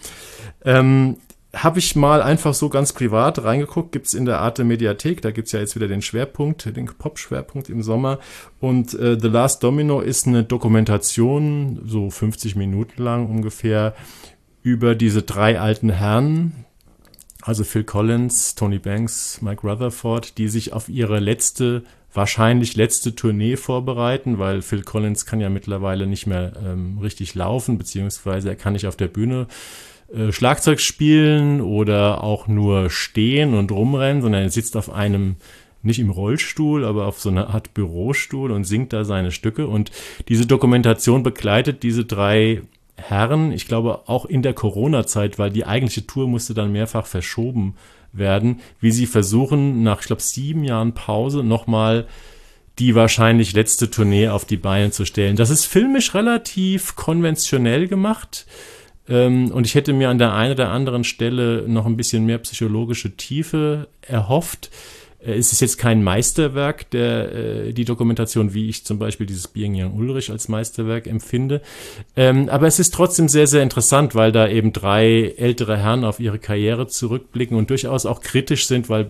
Ähm, habe ich mal einfach so ganz privat reingeguckt, gibt's in der Arte Mediathek, da gibt's ja jetzt wieder den Schwerpunkt, den Pop-Schwerpunkt im Sommer, und äh, The Last Domino ist eine Dokumentation, so fünfzig Minuten lang ungefähr, über diese drei alten Herren, also Phil Collins, Tony Banks, Mike Rutherford, die sich auf ihre letzte, wahrscheinlich letzte Tournee vorbereiten, weil Phil Collins kann ja mittlerweile nicht mehr ähm, richtig laufen, beziehungsweise er kann nicht auf der Bühne äh, Schlagzeug spielen oder auch nur stehen und rumrennen, sondern er sitzt auf einem, nicht im Rollstuhl, aber auf so einer Art Bürostuhl und singt da seine Stücke. Und diese Dokumentation begleitet diese drei Herren, ich glaube auch in der Corona-Zeit, weil die eigentliche Tour musste dann mehrfach verschoben werden, wie sie versuchen, nach, ich glaube, sieben Jahren Pause nochmal die wahrscheinlich letzte Tournee auf die Beine zu stellen. Das ist filmisch relativ konventionell gemacht, ähm, und ich hätte mir an der einen oder anderen Stelle noch ein bisschen mehr psychologische Tiefe erhofft. Es ist jetzt kein Meisterwerk, der äh, die Dokumentation, wie ich zum Beispiel dieses Being Young Ulrich als Meisterwerk empfinde. Ähm, aber es ist trotzdem sehr, sehr interessant, weil da eben drei ältere Herren auf ihre Karriere zurückblicken und durchaus auch kritisch sind, weil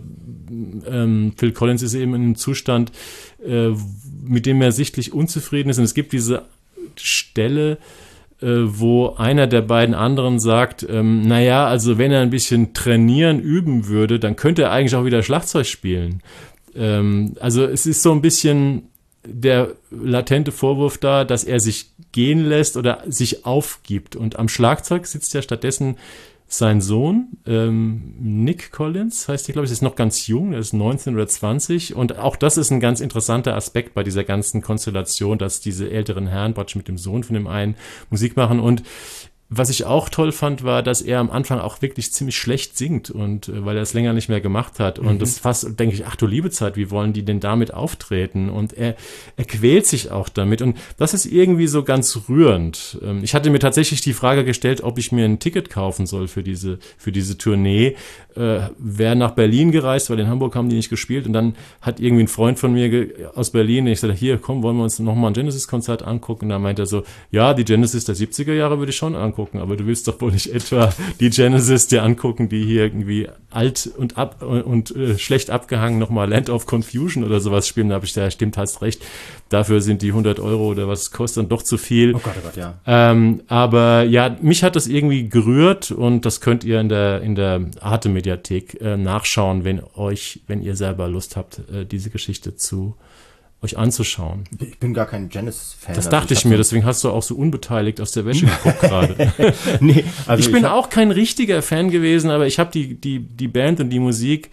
ähm, Phil Collins ist eben in einem Zustand, äh, mit dem er sichtlich unzufrieden ist. Und es gibt diese Stelle, wo einer der beiden anderen sagt, ähm, naja, also wenn er ein bisschen trainieren, üben würde, dann könnte er eigentlich auch wieder Schlagzeug spielen. Ähm, also es ist so ein bisschen der latente Vorwurf da, dass er sich gehen lässt oder sich aufgibt. Und am Schlagzeug sitzt ja stattdessen sein Sohn, ähm, Nick Collins, heißt der, glaube ich, ist noch ganz jung, er ist neunzehn oder zwanzig, und auch das ist ein ganz interessanter Aspekt bei dieser ganzen Konstellation, dass diese älteren Herren praktisch mit dem Sohn von dem einen Musik machen. Und was ich auch toll fand, war, dass er am Anfang auch wirklich ziemlich schlecht singt, und äh, weil er es länger nicht mehr gemacht hat. Und mhm. das fast, denke ich, ach du liebe Zeit, wie wollen die denn damit auftreten? Und er, er quält sich auch damit. Und das ist irgendwie so ganz rührend. Ähm, ich hatte mir tatsächlich die Frage gestellt, ob ich mir ein Ticket kaufen soll für diese, für diese Tournee. Äh, wäre nach Berlin gereist, weil in Hamburg haben die nicht gespielt. Und dann hat irgendwie ein Freund von mir ge- aus Berlin, ich sagte, hier, komm, wollen wir uns nochmal ein Genesis-Konzert angucken? Und da meinte er so, ja, die Genesis der siebziger Jahre würde ich schon angucken. angucken, aber du willst doch wohl nicht etwa die Genesis dir angucken, die hier irgendwie alt und ab und äh, schlecht abgehangen nochmal Land of Confusion oder sowas spielen. Da habe ich, da stimmt, hast recht. Dafür sind die hundert Euro oder was kostet dann doch zu viel. Oh Gott, oh Gott, ja. Ähm, aber ja, mich hat das irgendwie gerührt und das könnt ihr in der in der Arte-Mediathek äh, nachschauen, wenn euch, wenn ihr selber Lust habt, äh, diese Geschichte zu euch anzuschauen. Ich bin gar kein Genesis-Fan. Das also dachte ich, ich mir, deswegen hast du auch so unbeteiligt aus der Wäsche geguckt gerade. nee, also ich bin ich auch kein richtiger Fan gewesen, aber ich habe die, die, die Band und die Musik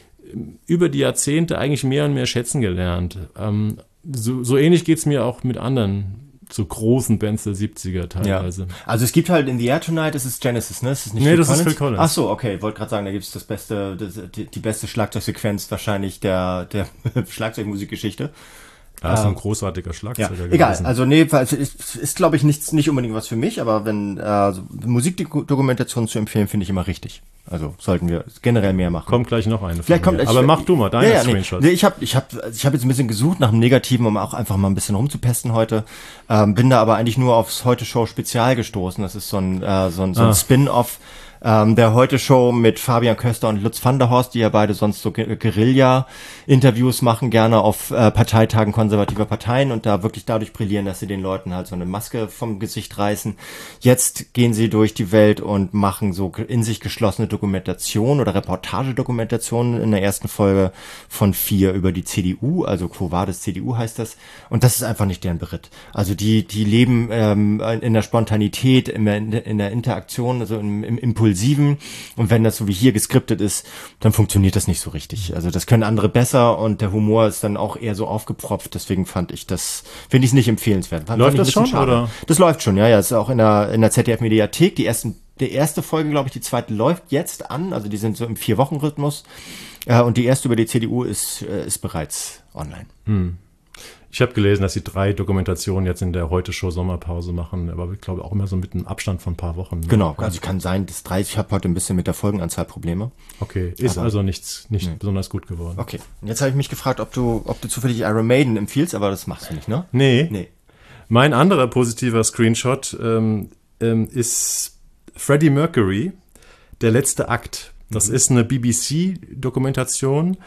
über die Jahrzehnte eigentlich mehr und mehr schätzen gelernt. Ähm, so, so ähnlich geht's mir auch mit anderen so großen Bands der siebziger teilweise. Ja. Also es gibt halt in The Air Tonight, das ist Genesis, ne? Das ist nicht nee, Phil das Collins? ist Phil Collins. Ach so, okay, wollte gerade sagen, da gibt's das beste, das, die, die beste Schlagzeugsequenz wahrscheinlich der, der Schlagzeugmusikgeschichte. Er ist ähm, ein großartiger Schlagzeuger ja, gewesen. egal, also nee, also ist, ist glaube ich nicht, nicht unbedingt was für mich, aber wenn äh, so Musikdokumentationen zu empfehlen, finde ich immer richtig. Also sollten wir generell mehr machen. Kommt gleich noch eine. Vielleicht kommt, mir. ich, aber mach du mal deine ja, ja, Screenshots. Nee, nee, ich habe ich hab, ich hab jetzt ein bisschen gesucht nach einem Negativen, um auch einfach mal ein bisschen rumzupesten heute. Ähm, bin da aber eigentlich nur aufs Heute-Show-Spezial gestoßen. Das ist so ein, äh, so ein, so ein Ah. Spin-off ähm, der Heute-Show mit Fabian Köster und Lutz van der Horst, die ja beide sonst so Ge- Guerilla-Interviews machen, gerne auf äh, Parteitagen konservativer Parteien und da wirklich dadurch brillieren, dass sie den Leuten halt so eine Maske vom Gesicht reißen. Jetzt gehen sie durch die Welt und machen so in sich geschlossene Dokumentation oder Reportagedokumentation in der ersten Folge von vier über die C D U, also Quo Vadis C D U heißt das. Und das ist einfach nicht deren Beritt. Also die die leben ähm, in der Spontanität, in der, in der Interaktion, also im, im Impulsiven. Und wenn das so wie hier geskriptet ist, dann funktioniert das nicht so richtig. Also das können andere besser und der Humor ist dann auch eher so aufgepropft. Deswegen fand ich das, finde ich es nicht empfehlenswert. Fand, Läuft fand das ich ein bisschen schon, schade. oder? Das läuft schon, ja, ja. Ist auch in der in der Z D F-Mediathek. Die ersten, die erste Folge, glaube ich, die zweite läuft jetzt an. Also die sind so im Vier-Wochen-Rhythmus. Äh, und die erste über die C D U ist äh, ist bereits online. Hm. Ich habe gelesen, dass sie drei Dokumentationen jetzt in der Heute-Show Sommerpause machen, aber ich glaube auch immer so mit einem Abstand von ein paar Wochen. Ne? Genau, also kann sein, dass drei, ich habe heute ein bisschen mit der Folgenanzahl Probleme. Okay, ist Aber- also nichts, nicht Nee. besonders gut geworden. Okay, und jetzt habe ich mich gefragt, ob du ob du zufällig Iron Maiden empfiehlst, aber das machst du nicht, ne? Nee. Nee. Mein anderer positiver Screenshot ähm, ähm, ist Freddie Mercury, der letzte Akt. Das ist eine B B C-Dokumentation,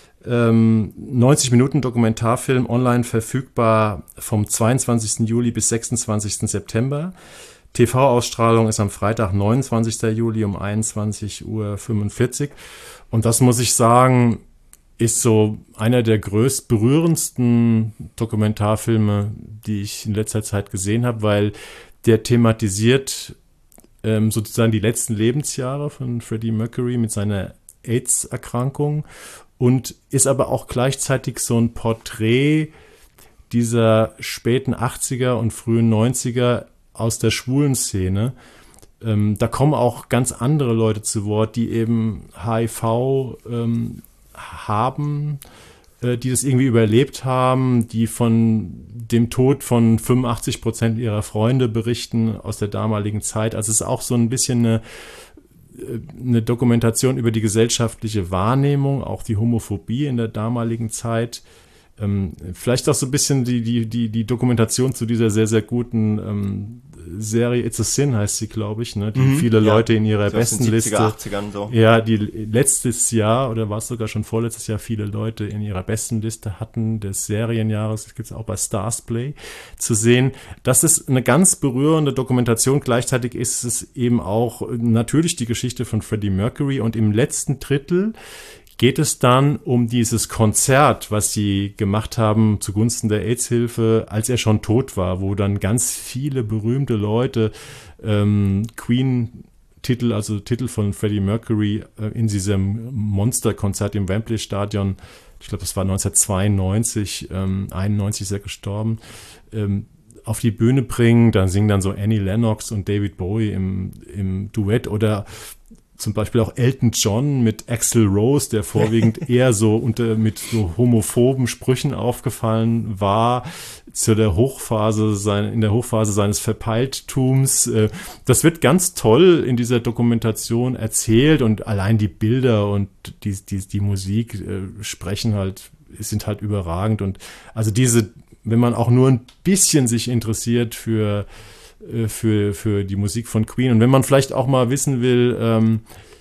ähm, neunzig Minuten Dokumentarfilm, online verfügbar vom zweiundzwanzigsten Juli bis sechsundzwanzigsten September. T V-Ausstrahlung ist am Freitag, neunundzwanzigsten Juli um einundzwanzig Uhr fünfundvierzig. Und das muss ich sagen, ist so einer der größt berührendsten Dokumentarfilme, die ich in letzter Zeit gesehen habe, weil der thematisiert ähm, sozusagen die letzten Lebensjahre von Freddie Mercury mit seiner AIDS-Erkrankung und ist aber auch gleichzeitig so ein Porträt dieser späten achtziger und frühen neunziger aus der schwulen Szene. Ähm, da kommen auch ganz andere Leute zu Wort, die eben H I V ähm, haben, äh, die das irgendwie überlebt haben, die von dem Tod von fünfundachtzig Prozent ihrer Freunde berichten aus der damaligen Zeit. Also es ist auch so ein bisschen eine, eine Dokumentation über die gesellschaftliche Wahrnehmung, auch die Homophobie in der damaligen Zeit. Ähm, vielleicht auch so ein bisschen die, die, die, die Dokumentation zu dieser sehr, sehr guten ähm, Serie It's a Sin heißt sie, glaube ich, ne? Die Mhm, viele ja. Leute in ihrer So aus den besten siebziger, Liste. achtzigern so. Ja, die letztes Jahr oder war es sogar schon vorletztes Jahr viele Leute in ihrer besten Liste hatten des Serienjahres, das gibt es auch bei Starsplay zu sehen. Das ist eine ganz berührende Dokumentation. Gleichzeitig ist es eben auch natürlich die Geschichte von Freddie Mercury und im letzten Drittel geht es dann um dieses Konzert, was sie gemacht haben zugunsten der AIDS-Hilfe, als er schon tot war, wo dann ganz viele berühmte Leute ähm, Queen-Titel, also Titel von Freddie Mercury äh, in diesem Monsterkonzert im Wembley-Stadion, ich glaube, das war neunzehnhundertzweiundneunzig, ähm, einundneunzig ist er gestorben, ähm, auf die Bühne bringen. Dann singen dann so Annie Lennox und David Bowie im, im Duett oder zum Beispiel auch Elton John mit Axl Rose, der vorwiegend eher so unter mit so homophoben Sprüchen aufgefallen war, zu der Hochphase sein, in der Hochphase seines Verpeiltums. Das wird ganz toll in dieser Dokumentation erzählt und allein die Bilder und die, die, die Musik äh, sprechen halt, sind halt überragend und also diese, wenn man auch nur ein bisschen sich interessiert für äh, für, für die Musik von Queen. Und wenn man vielleicht auch mal wissen will, ähm,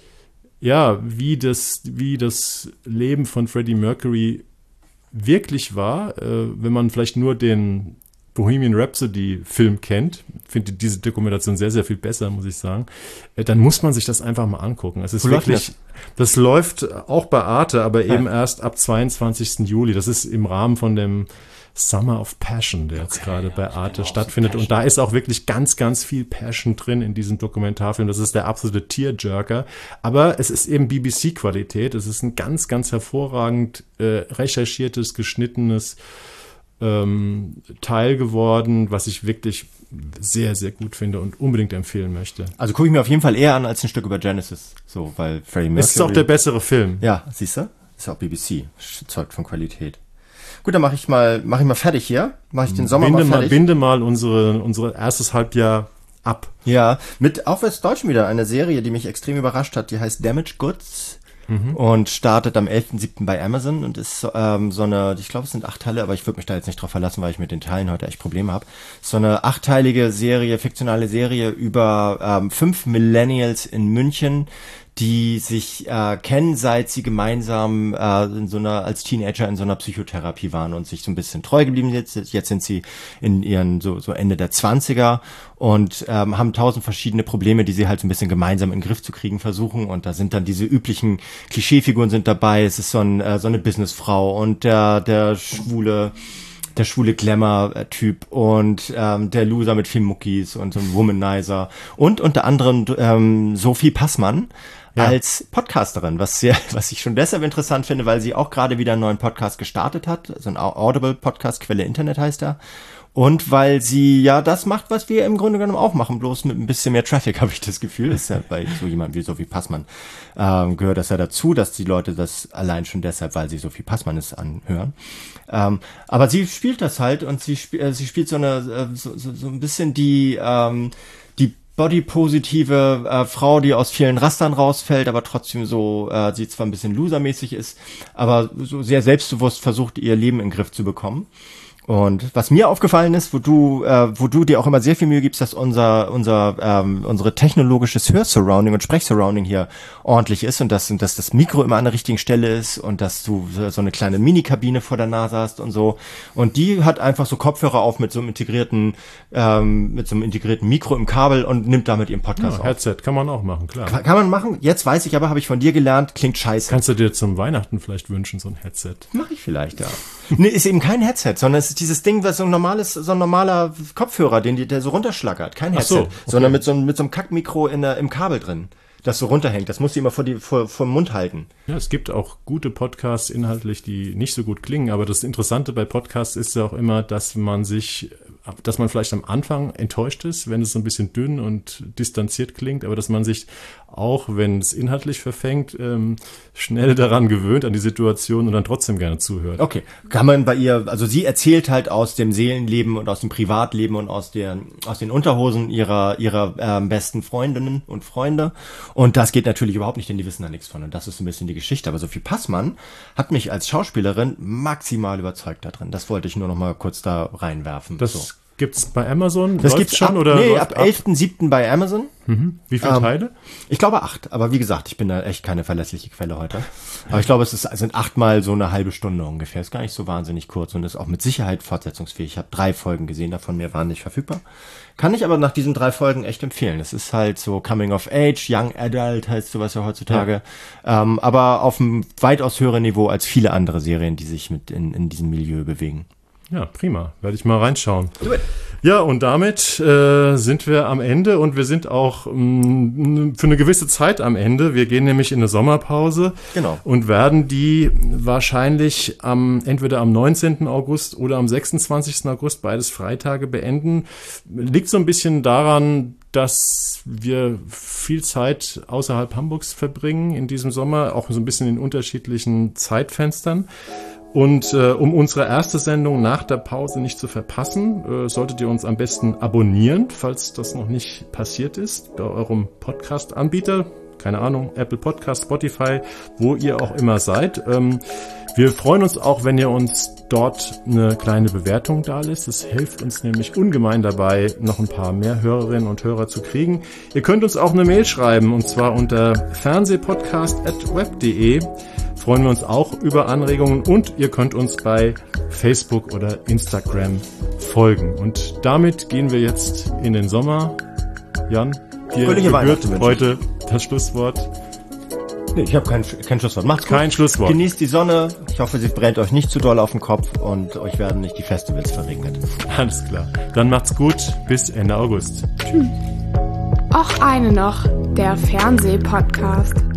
ja, wie das, wie das Leben von Freddie Mercury wirklich war, äh, wenn man vielleicht nur den Bohemian Rhapsody-Film kennt, finde diese Dokumentation sehr, sehr viel besser, muss ich sagen, äh, dann muss man sich das einfach mal angucken. Es ist Wo wirklich, das? das läuft auch bei Arte, aber ja. eben erst ab zweiundzwanzigsten Juli. Das ist im Rahmen von dem Summer of Passion, der jetzt okay, gerade bei Arte ja, stattfindet. Und da ist auch wirklich ganz, ganz viel Passion drin in diesem Dokumentarfilm. Das ist der absolute Tearjerker. Aber es ist eben B B C-Qualität. Es ist ein ganz, ganz hervorragend äh, recherchiertes, geschnittenes ähm, Teil geworden, was ich wirklich sehr, sehr gut finde und unbedingt empfehlen möchte. Also gucke ich mir auf jeden Fall eher an als ein Stück über Genesis. So, weil Freddie Mercury... Es ist auch der bessere Film. Ja, siehst du? Ist auch B B C. Zeugt von Qualität. Gut, dann mache ich mal, mache ich mal fertig hier. Mache ich den Sommer binde mal fertig. Mal, binde mal unsere, unsere erstes Halbjahr ab. Ja, mit auch aus Deutschem wieder eine Serie, die mich extrem überrascht hat. Die heißt Damaged Goods mhm. und startet am elften siebten bei Amazon und ist ähm, so eine, ich glaube, es sind acht Teile, aber ich würde mich da jetzt nicht drauf verlassen, weil ich mit den Teilen heute echt Probleme habe. So eine achtteilige Serie, fiktionale Serie über ähm, fünf Millennials in München, die sich äh, kennen, seit sie gemeinsam äh, in so einer als Teenager in so einer Psychotherapie waren und sich so ein bisschen treu geblieben sind. Jetzt sind sie in ihren so so Ende der Zwanziger und ähm, haben tausend verschiedene Probleme, die sie halt so ein bisschen gemeinsam in den Griff zu kriegen versuchen. Und da sind dann diese üblichen Klischeefiguren sind dabei. Es ist so, ein, äh, so eine Businessfrau und der der schwule der schwule Glamour-Typ und ähm, der Loser mit vielen Muckis und so ein Womanizer und unter anderem ähm, Sophie Passmann ja. als Podcasterin, was sehr, was ich schon deshalb interessant finde, weil sie auch gerade wieder einen neuen Podcast gestartet hat, so ein Audible-Podcast, Quelle Internet heißt er. Und weil sie ja das macht, was wir im Grunde genommen auch machen, bloß mit ein bisschen mehr Traffic, habe ich das Gefühl. Ist ja bei so jemand wie Sophie Passmann ähm, gehört das ja dazu, dass die Leute das allein schon deshalb, weil sie Sophie Passmann ist, anhören. Ähm, aber sie spielt das halt und sie, sp- äh, sie spielt so eine äh, so, so, so ein bisschen die ähm, die bodypositive äh, Frau, die aus vielen Rastern rausfällt, aber trotzdem so, äh, sie zwar ein bisschen losermäßig ist, aber so sehr selbstbewusst versucht, ihr Leben in den Griff zu bekommen. Und was mir aufgefallen ist, wo du, äh, wo du dir auch immer sehr viel Mühe gibst, dass unser, unser, ähm, unsere technologisches Hörsurrounding und Sprechsurrounding hier ordentlich ist und dass, und dass das Mikro immer an der richtigen Stelle ist und dass du so eine kleine Mini-Kabine vor der Nase hast und so. Und die hat einfach so Kopfhörer auf mit so einem integrierten, ähm, mit so einem integrierten Mikro im Kabel und nimmt damit ihren Podcast ja, auf. Headset kann man auch machen, klar. Kann, kann man machen. Jetzt weiß ich aber, habe ich von dir gelernt, klingt scheiße. Kannst du dir zum Weihnachten vielleicht wünschen, so ein Headset? Mach ich vielleicht, ja. Nee, ist eben kein Headset, sondern es ist dieses Ding, was so ein normales, so ein normaler Kopfhörer, den die, der so runterschlackert. Kein Headset, so, okay. sondern mit so einem, mit so einem Kackmikro in der, im Kabel drin, das so runterhängt. Das muss sie immer vor die, vor, vor dem Mund halten. Ja, es gibt auch gute Podcasts inhaltlich, die nicht so gut klingen, aber das Interessante bei Podcasts ist ja auch immer, dass man sich, dass man vielleicht am Anfang enttäuscht ist, wenn es so ein bisschen dünn und distanziert klingt, aber dass man sich auch, wenn es inhaltlich verfängt, ähm, schnell daran gewöhnt, an die Situation und dann trotzdem gerne zuhört. Okay, kann man bei ihr, also sie erzählt halt aus dem Seelenleben und aus dem Privatleben und aus, der, aus den Unterhosen ihrer, ihrer ähm, besten Freundinnen und Freunde und das geht natürlich überhaupt nicht, denn die wissen da nichts von und das ist ein bisschen die Geschichte, aber Sophie Passmann hat mich als Schauspielerin maximal überzeugt da drin. Das wollte ich nur noch mal kurz da reinwerfen. Das so. Gibt's bei Amazon? Das gibt's schon ab, oder? Nee, ab elften siebten bei Amazon. Mhm. Wie viele ähm, Teile? Ich glaube acht. Aber wie gesagt, ich bin da echt keine verlässliche Quelle heute. Aber ich glaube, es ist, es sind achtmal so eine halbe Stunde ungefähr. Ist gar nicht so wahnsinnig kurz und ist auch mit Sicherheit fortsetzungsfähig. Ich habe drei Folgen gesehen, davon mehr waren nicht verfügbar. Kann ich aber nach diesen drei Folgen echt empfehlen. Es ist halt so Coming of Age, Young Adult heißt sowas ja heutzutage. Ja. Ähm, aber auf einem weitaus höheren Niveau als viele andere Serien, die sich mit in, in diesem Milieu bewegen. Ja, prima. Werde ich mal reinschauen. Ja, und damit äh, sind wir am Ende und wir sind auch mh, für eine gewisse Zeit am Ende. Wir gehen nämlich in eine Sommerpause genau. und werden die wahrscheinlich am entweder am neunzehnten August oder am sechsundzwanzigsten August, beides Freitage, beenden. Liegt so ein bisschen daran, dass wir viel Zeit außerhalb Hamburgs verbringen in diesem Sommer, auch so ein bisschen in unterschiedlichen Zeitfenstern. Und äh, um unsere erste Sendung nach der Pause nicht zu verpassen, äh, solltet ihr uns am besten abonnieren, falls das noch nicht passiert ist, bei eurem Podcast-Anbieter. Keine Ahnung, Apple Podcast, Spotify, wo ihr auch immer seid. Ähm, wir freuen uns auch, wenn ihr uns dort eine kleine Bewertung da lässt. Das hilft uns nämlich ungemein dabei, noch ein paar mehr Hörerinnen und Hörer zu kriegen. Ihr könnt uns auch eine Mail schreiben, und zwar unter fernsehpodcast at web punkt de. Freuen wir uns auch über Anregungen, und ihr könnt uns bei Facebook oder Instagram folgen. Und damit gehen wir jetzt in den Sommer. Jan, dir gebührt heute das Schlusswort. Nee, ich habe kein, kein Schlusswort. Macht's gut. Kein Schlusswort. Genießt die Sonne. Ich hoffe, sie brennt euch nicht zu doll auf den Kopf und euch werden nicht die Festivals verregnet. Alles klar. Dann macht's gut. Bis Ende August. Tschüss. Och eine noch, der Fernseh-Podcast.